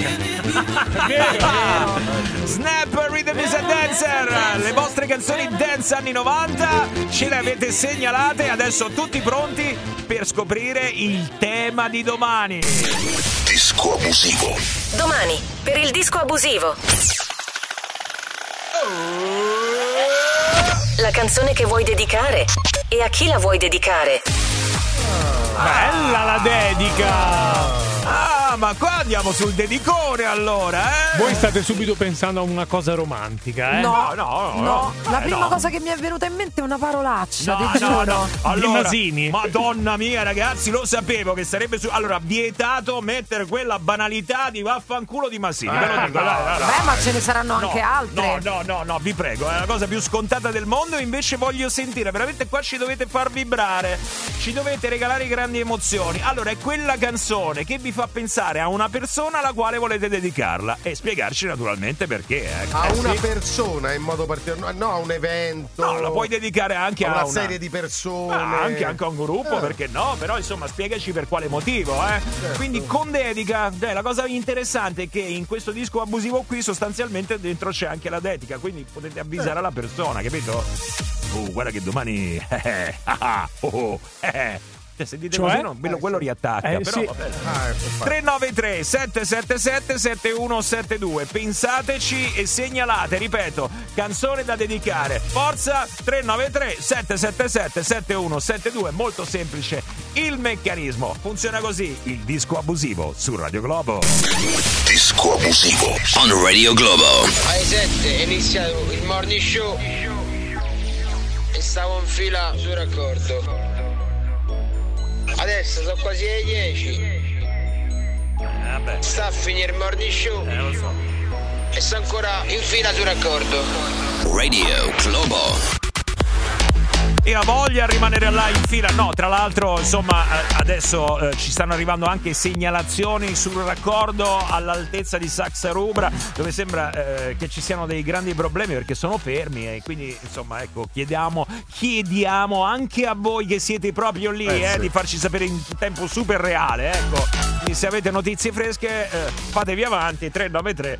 Snap, Rhythm is a Dancer, le vostre canzoni dance anni 90 ce le avete segnalate, adesso tutti pronti per scoprire il tema di domani. Disco abusivo. Domani, per il disco abusivo. La canzone che vuoi dedicare e a chi la vuoi dedicare. Bella la dedica! Ah, ma qua andiamo sul dedicone allora, eh? Voi state subito pensando a una cosa romantica, eh? No. La prima cosa che mi è venuta in mente è una parolaccia, ti giuro. Allora, Di Masini. Madonna mia, ragazzi, lo sapevo che sarebbe allora vietato mettere quella banalità di vaffanculo di Masini. Ve lo dico, dai. Beh, ma ce ne saranno anche altre. No, vi prego, è la cosa più scontata del mondo. Invece voglio sentire, veramente qua ci dovete far vibrare, ci dovete regalare grandi emozioni. Allora, è quella canzone che vi fa pensare a una persona alla quale volete dedicarla e spiegarci naturalmente perché. A una persona in modo particolare, no, a un evento. No, la puoi dedicare anche a una serie di persone. Anche a un gruppo, perché no? Però insomma, spiegaci per quale motivo, eh? Certo. Quindi con dedica, la cosa interessante è che in questo disco abusivo qui sostanzialmente dentro c'è anche la dedica, quindi potete avvisare la persona, capito? Guarda che domani sentite, cioè? Così, no? Quello riattacca, però sì. vabbè. 393 777 7172. Pensateci e segnalate, ripeto, canzone da dedicare. Forza 393 777 7172. Molto semplice il meccanismo. Funziona così, il disco abusivo su Radio Globo. Disco abusivo on Radio Globo. 7 è iniziato il morning show e stavo in fila sul raccordo. Adesso sono quasi alle 10. Sta a finire il morning show lo so. e sto ancora in fila sul raccordo. Radio Globo. E ha voglia di rimanere là in fila. No, tra l'altro, insomma, adesso ci stanno arrivando anche segnalazioni sul raccordo all'altezza di Saxa Rubra, dove sembra che ci siano dei grandi problemi perché sono fermi, e quindi, insomma, ecco, chiediamo anche a voi che siete proprio lì sì. di farci sapere in tempo super reale, ecco. Quindi se avete notizie fresche, fatevi avanti. 393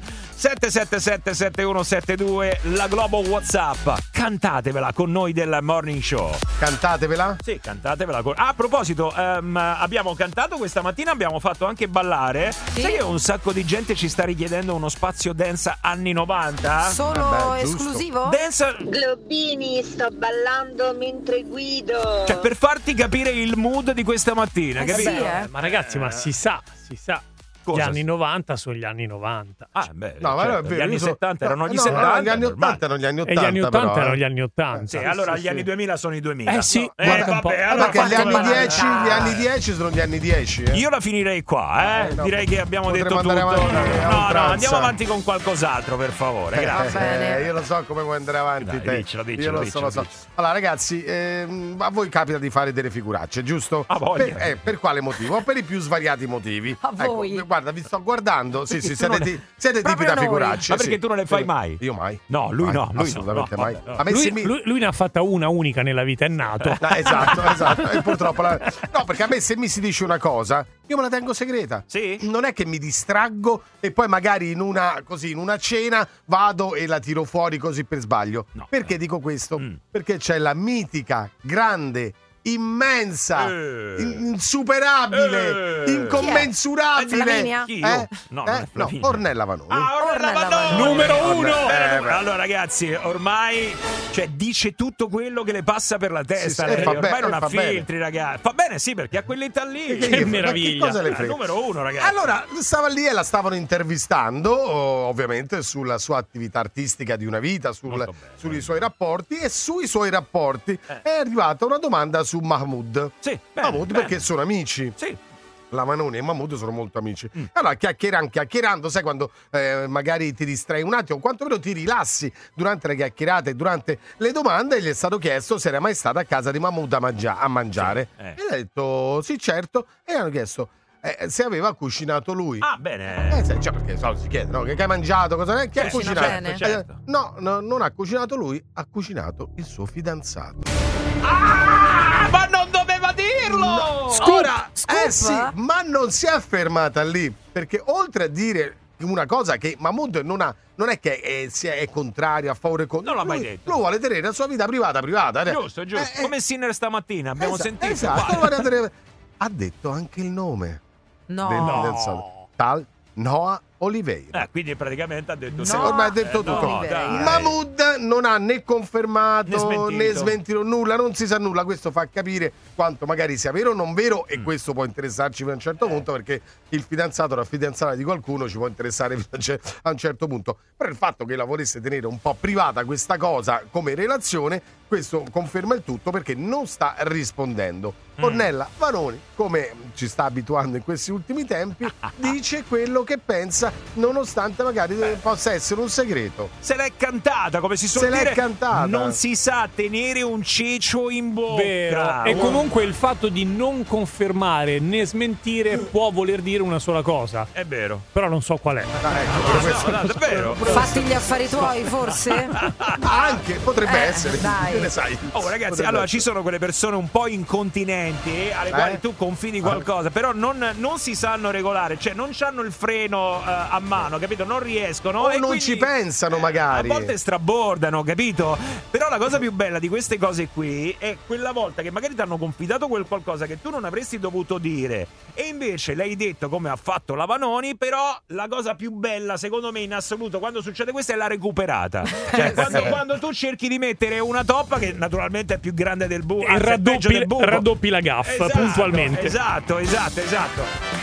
777 7172, la Globo WhatsApp. Cantatevela con noi del Morning Show. Cantatevela? Sì, cantatevela. A proposito, abbiamo cantato questa mattina, abbiamo fatto anche ballare. Sì. Sai che un sacco di gente ci sta richiedendo uno spazio dance anni 90? Solo esclusivo? Dance. Globini, sto ballando mentre guido. Cioè, per farti capire il mood di questa mattina, capito? Sì, Ma ragazzi, ma si sa. Gli anni 90 sono gli anni 90. Ah, beh, No, ma certo, è vero, gli anni io so- 70 erano gli no, 70. gli anni 80 erano gli anni 80. E gli anni 80 però, erano gli anni 80. Sì, allora gli anni 2000 sono i 2000. Eh sì, No. guarda un po'. Vabbè, allora perché gli fatemi anni male. 10, gli anni 10 sono gli anni 10. Io la finirei qua, no, direi che abbiamo detto potremmo tutto. andare avanti a No, oltranza. andiamo avanti con qualcos'altro, per favore. Grazie. bene. Io lo so come vuoi andare avanti. Dai, te. diccelo, Io lo so. Allora, ragazzi, a voi capita di fare delle figuracce, giusto? A voglia. Per quale motivo? Per i più svariati motivi. A voi. Guarda, vi sto guardando. Sì, siete tipi Proprio da noi. figuracce. Ma perché sì. tu non le fai mai? Io mai. No, lui Mai, no, lui assolutamente no, mai. vabbè, no. A me se mi- Lui ne ha fatta una unica nella vita, è nato. Esatto. E purtroppo no, perché a me se mi si dice una cosa, io me la tengo segreta. Sì? Non è che mi distraggo e poi magari in una cena vado e la tiro fuori così per sbaglio. No. Perché dico questo? Perché c'è la mitica, grande, immensa, insuperabile, incommensurabile. Flaminia? Chi, io? No, non è Flaminia. Ornella Vanoni. Ornella Vanoni. Numero uno! Allora, ragazzi, ormai dice tutto quello che le passa per la testa. Sì, lei. fa Ormai bene, non ha fa filtri, ragazzi. Fa bene, sì, perché ha quell'età lì. Che meraviglia. Che cosa le frega? Numero uno, ragazzi. Allora, stava lì e la stavano intervistando, ovviamente, sulla sua attività artistica di una vita, sui suoi rapporti, e sui suoi rapporti è arrivata una domanda su Mahmood. Sì, Mahmood bene. perché sono amici. Sì. La Vanoni e Mahmood sono molto amici. Allora, chiacchierando, sai quando magari ti distrai un attimo, o quantomeno ti rilassi durante le chiacchierate, durante le domande, gli è stato chiesto se era mai stata a casa di Mahmood a mangiare. Sì, E ha detto sì, certo, e hanno chiesto se aveva cucinato lui. Ah, bene. Cioè, perché si chiede, no? Che hai mangiato? Cosa è? Che ha cucinato? bene. Certo. No, non ha cucinato lui, ha cucinato il suo fidanzato. Ma non doveva dirlo! Ora, Scoop? sì, ma non si è fermata lì, perché oltre a dire una cosa che Mahmood non è che è contrario, a favore contro. Non l'ha mai Lui- detto. Lui vuole tenere la sua vita privata. Giusto. Come Sinner stamattina, abbiamo sentito. Esatto, Guarda. ha detto anche il nome No. del tal Noah Oliveira. Quindi praticamente ha detto Sì, ormai ha detto tutto. Oliveira. Mahmood non ha né confermato Né smentito. nulla, non si sa nulla. Questo fa capire quanto magari sia vero o non vero, e questo può interessarci fino a un certo punto, perché il fidanzato o la fidanzata di qualcuno ci può interessare fino a un certo punto. Però il fatto che la volesse tenere un po' privata questa cosa come relazione, questo conferma il tutto, perché non sta rispondendo. Ornella Vanoni, come ci sta abituando in questi ultimi tempi, dice quello che pensa, nonostante magari possa essere un segreto. Se l'è cantata, come si suol Se l'è dire. cantata. Non si sa tenere un ciecio in bocca. Vero. E comunque il fatto di non confermare né smentire può voler dire una sola cosa. È vero. Però non so qual è. No, davvero. Fatti gli affari tuoi, forse? Anche, potrebbe essere. dai. Che ne sai? Oh, ragazzi, Potrebbe allora essere. ci sono quelle persone un po' incontinenti alle quali tu confidi qualcosa, però non si sanno regolare, cioè non hanno il freno a mano, capito? Non riescono. O e non quindi ci pensano magari. A volte strabordano, capito? Però la cosa più bella di queste cose qui è quella volta che magari ti hanno confidato qualcosa che tu non avresti dovuto dire, e invece l'hai detto come ha fatto la Vanoni. Però la cosa più bella, secondo me, in assoluto, quando succede questo, è la recuperata. Cioè, quando tu cerchi di mettere una toppa che naturalmente è più grande del buco, E raddoppi la gaffa, puntualmente. Esatto.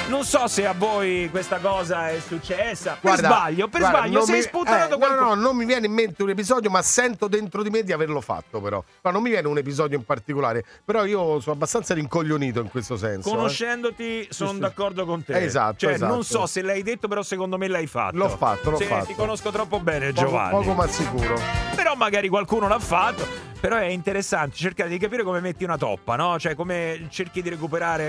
Non so se a voi questa cosa è successa. Guarda, Per sbaglio sei sputtanato qualcuno. No, non mi viene in mente un episodio, ma sento dentro di me di averlo fatto, però. Ma non mi viene un episodio in particolare, però io sono abbastanza rincoglionito in questo senso. Conoscendoti sono d'accordo con te. Esatto, cioè, esatto. Non so se l'hai detto, però secondo me l'hai fatto. L'ho fatto. Ti conosco troppo bene, Giovanni. Poco ma sicuro. Però magari qualcuno l'ha fatto. Però è interessante cercare di capire come metti una toppa, no? Cioè come cerchi di recuperare.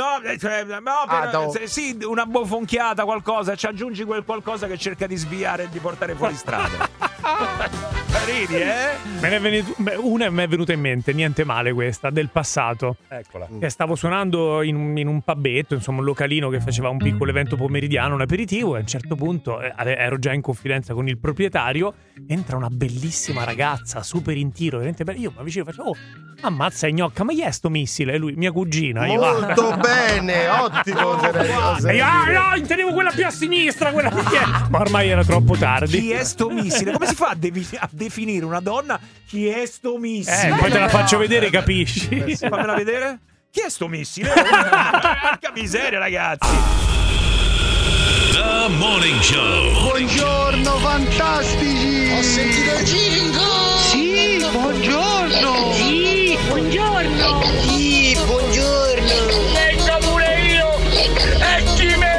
Sì, una bofonchiata, qualcosa, ci aggiungi quel qualcosa che cerca di sviare e di portare fuori strada. Ridi, Una mi è venuta in mente, niente male questa, del passato. Eccola. Che stavo suonando in un pubetto, insomma un localino che faceva un piccolo evento pomeridiano, un aperitivo, e a un certo punto ero già in confidenza con il proprietario, entra una bellissima ragazza, super in tiro, veramente bella. Io mi vicino faccio, ammazza gnocca, ma chi è sto missile? E lui, mia cugina. Molto bene, ottimo. No, intendevo quella più a sinistra, quella più ma ormai era troppo tardi. Chi è sto missile? Come si fa a definire una donna? Chi è sto missile? Poi te la faccio vedere, capisci? Fammela vedere. Chi è sto missile? Porca miseria, ragazzi. The Morning Show. Buongiorno fantastici. Ho sentito il jingle. Sì, buongiorno. Sì, buongiorno. Sì, buongiorno. Venga pure io. Ecci me.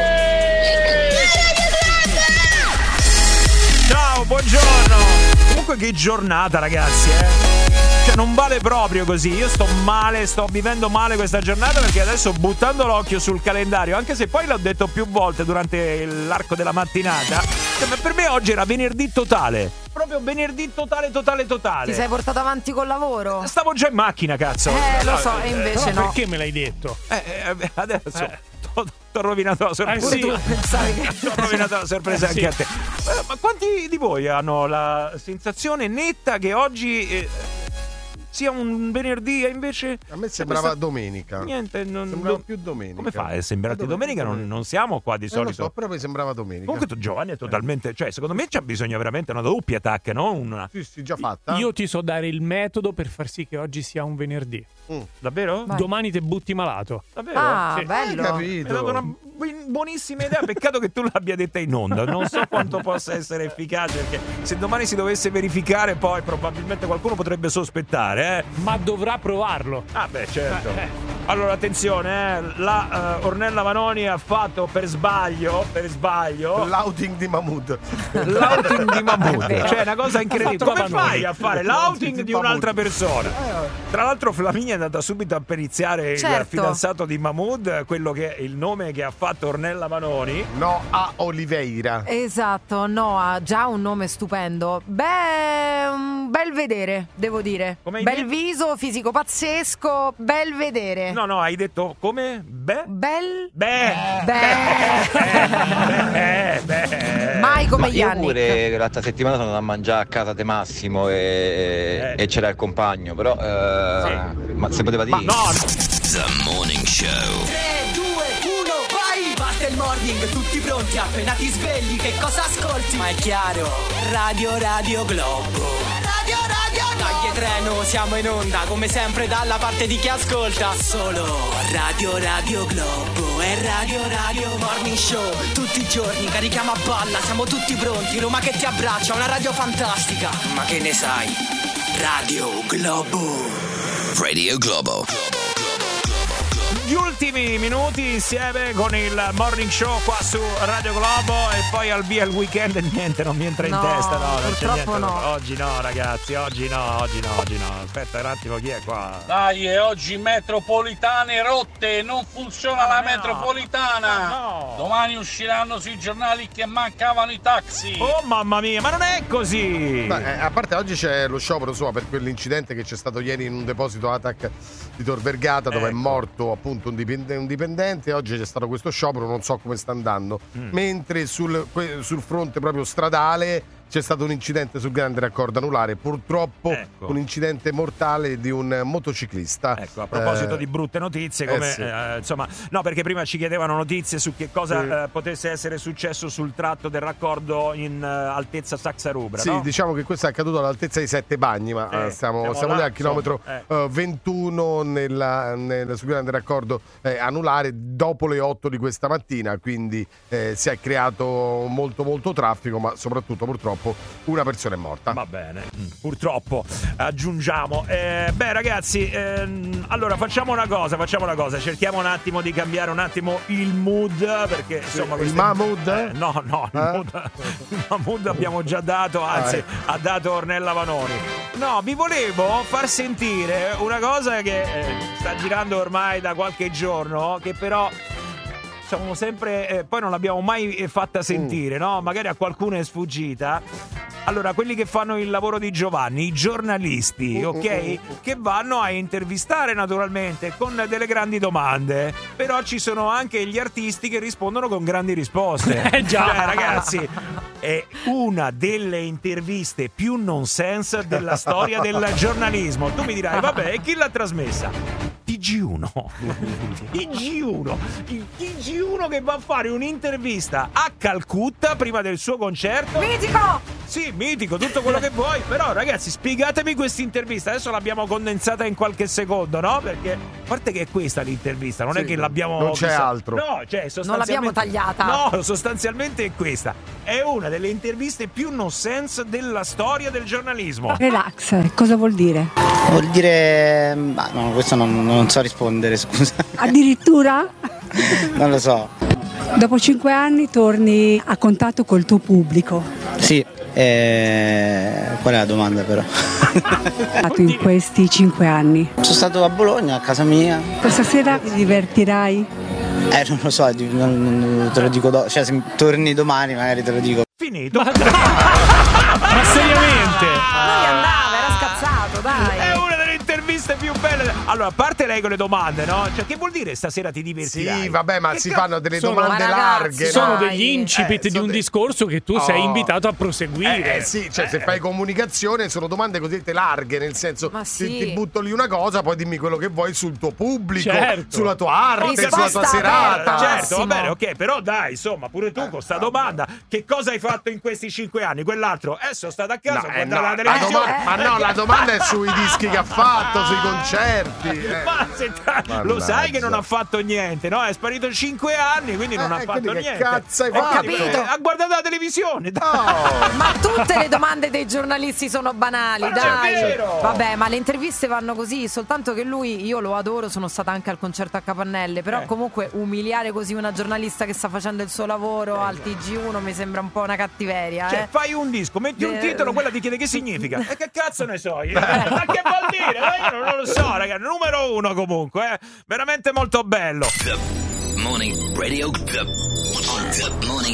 Ciao, buongiorno. Comunque che giornata, ragazzi, Cioè non vale proprio così. Io sto male, sto vivendo male questa giornata, perché adesso, buttando l'occhio sul calendario, anche se poi l'ho detto più volte durante l'arco della mattinata, per me oggi era venerdì totale. Proprio venerdì totale. Ti sei portato avanti col lavoro? Stavo già in macchina, cazzo. Lo so, e invece no. Perché me l'hai detto? Adesso t'ho rovinato la sorpresa. Pure tu pensavi che... T'ho rovinato la sorpresa anche a te. Ma quanti di voi hanno la sensazione netta che oggi sia un venerdì, e invece a me sembrava domenica. Niente, sembrava più domenica. Come fa a sembrarti domenica? Non siamo qua di solito. Lo so, però mi sembrava domenica. Comunque tu, Giovanni, è totalmente, cioè secondo me c'è bisogno veramente una doppia attacca, no? Sì, già fatta. Io ti so dare il metodo per far sì che oggi sia un venerdì. Davvero? Vai. Domani te butti malato. Davvero? Ah, Sì. bello. Mi hai dato una buonissima idea. Peccato che tu l'abbia detta in onda. Non so quanto possa essere efficace, perché se domani si dovesse verificare, poi probabilmente qualcuno potrebbe sospettare. Ma dovrà provarlo. Ah, beh, certo. Allora, attenzione, la Ornella Vanoni ha fatto per sbaglio l'outing di Mahmood. L'outing di Mahmood. Cioè, una cosa incredibile. Come fai a fare l'outing di un'altra persona? Tra l'altro, Flaminia è andata subito a periziare il fidanzato di Mahmood, quello che è il nome che ha fatto Ornella Vanoni. Noah Oliveira. Esatto, Noah, già un nome stupendo. Un bel vedere, devo dire. Come bel viso, fisico pazzesco, bel vedere. No, hai detto come? Mai come Ma gli io anni. pure l'altra settimana sono andato a mangiare a casa di Massimo e c'era il compagno, però ma se poteva dire. Ma no! The Morning Show. 3, 2, 1, vai! Parte il morning, tutti pronti, appena ti svegli, che cosa ascolti? Ma è chiaro, Radio Globo. Dai treno, siamo in onda, come sempre dalla parte di chi ascolta. Solo Radio Globo e Radio Morning Show. Tutti i giorni carichiamo a balla, siamo tutti pronti. Roma che ti abbraccia, una radio fantastica. Ma che ne sai? Radio Globo. Gli ultimi minuti insieme con il Morning Show qua su Radio Globo, e poi al via il weekend e niente, non mi entra in testa, non c'è niente. No. Oggi no, ragazzi, oggi no. Aspetta un attimo, chi è qua? Dai, oggi metropolitane rotte, non funziona la metropolitana. No. Domani usciranno sui giornali che mancavano i taxi. Oh mamma mia, ma non è così. A parte oggi c'è lo sciopero per quell'incidente che c'è stato ieri in un deposito ATAC di Tor Vergata, dove è morto appunto un dipendente. Oggi c'è stato questo sciopero, non so come sta andando. Mentre sul fronte proprio stradale c'è stato un incidente sul grande raccordo anulare, purtroppo un incidente mortale di un motociclista. Ecco, a proposito di brutte notizie, come insomma, no, perché prima ci chiedevano notizie su che cosa potesse essere successo sul tratto del raccordo in altezza Saxa Rubra. Sì, no? diciamo che questo è accaduto all'altezza di Sette Bagni, ma siamo lì al chilometro 21 sul grande raccordo anulare dopo le 8 di questa mattina, quindi si è creato molto traffico, ma soprattutto purtroppo una persona è morta. Va bene, purtroppo aggiungiamo. Beh ragazzi, allora facciamo una cosa, cerchiamo un attimo di cambiare un attimo il mood, perché insomma il Mahmood? No, il Mahmood abbiamo già dato, anzi ha dato Ornella Vanoni. No, vi volevo far sentire una cosa che sta girando ormai da qualche giorno, che però siamo sempre poi non l'abbiamo mai fatta sentire, no? Magari a qualcuno è sfuggita. Allora, quelli che fanno il lavoro di Giovanni, i giornalisti, ok? Che vanno a intervistare naturalmente con delle grandi domande, però ci sono anche gli artisti che rispondono con grandi risposte. Già, ragazzi, è una delle interviste più nonsense della storia del giornalismo. Tu mi dirai, vabbè, e chi l'ha trasmessa? TG1. Il TG1 che va a fare un'intervista a Calcutta prima del suo concerto. Mitico! Sì, mitico, tutto quello che vuoi, però ragazzi spiegatemi questa intervista. Adesso l'abbiamo condensata in qualche secondo, no? Perché a parte che è questa l'intervista, non è che l'abbiamo non c'è altro. No, cioè sostanzialmente non l'abbiamo tagliata. No, sostanzialmente è questa. È una delle interviste più nonsense della storia del giornalismo. Relax, cosa vuol dire? Vuol dire... no, questo non so rispondere, scusa. Addirittura? Non lo so. Dopo 5 anni torni a contatto col tuo pubblico. Sì, qual è la domanda però? In questi 5 anni. Sono stato a Bologna, a casa mia. Questa sera ti divertirai? Non lo so, non te lo dico dopo. Cioè, se torni domani magari te lo dico. Finito. Ma seriamente? Lui andava, era scazzato, dai. È una delle interviste più belle. Allora, a parte lei con le domande, no? Cioè, che vuol dire stasera ti divertirai? Sì, vabbè, ma si fanno delle sono, domande larghe. Sono no? degli incipit di un discorso che tu sei invitato a proseguire. Sì, cioè se fai comunicazione sono domande cosiddette larghe, nel senso ti butto lì una cosa, poi dimmi quello che vuoi sul tuo pubblico, sulla tua arte, sulla tua serata. Certo, va bene, ok, però dai, insomma, pure tu con sta domanda, che cosa hai fatto in questi 5 anni? Quell'altro, sono stato a casa, ho guardato la televisione. Ma no, la domanda è sui dischi che ha fatto, sui concerti. Ma lo sai che non ha fatto niente, no? È sparito 5 anni, quindi non ha fatto niente. Che cazzo hai fatto? Ho capito. Ha guardato la televisione. Ma tutte le domande dei giornalisti sono banali, ma dai. È vero. Vabbè, ma le interviste vanno così, soltanto che lui, io lo adoro, sono stata anche al concerto a Capannelle, però comunque umiliare così una giornalista che sta facendo il suo lavoro al TG1 mi sembra un po' una cattiveria. Cioè, fai un disco, metti un titolo, quella ti chiede che significa. E che cazzo ne so io? Ma che vuol dire? Io non lo so, ragazzi. Numero 1 comunque, veramente molto bello. The Morning Radio. The Morning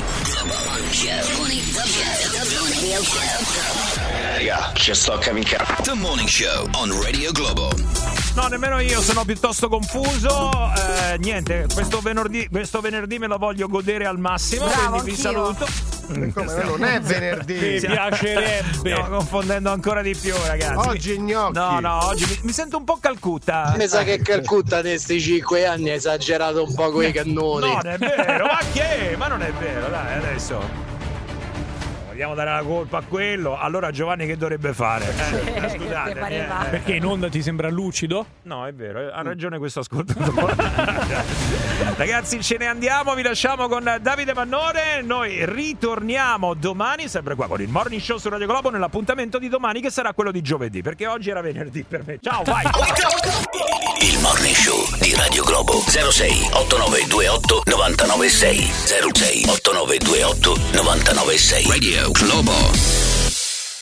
Raga, ci sto a camminare. The Morning Show on Radio Globo. No, nemmeno io sono piuttosto confuso. Niente, questo venerdì me lo voglio godere al massimo. Bravo, quindi vi saluto. Come non è venerdì? Mi piacerebbe. Stiamo confondendo ancora di più, ragazzi. Oggi è gnocchi. No, oggi mi sento un po' Calcutta. Mi sa che Calcutta in questi 5 anni ha esagerato un po' coi cannoni. No, non è vero, ma che? Ma non è vero, dai, adesso. Vogliamo dare la colpa a quello? Allora Giovanni che dovrebbe fare? Scusate, perché in onda ti sembra lucido? No, è vero, ha ragione questo ascoltatore. Ragazzi, ce ne andiamo, vi lasciamo con Davide Mannone. Noi ritorniamo domani, sempre qua con il Morning Show su Radio Globo, nell'appuntamento di domani che sarà quello di giovedì, perché oggi era venerdì per me. Ciao, vai! Il Morning Show di Radio Globo 06 8928 996 06 8928 996 Radio Globo.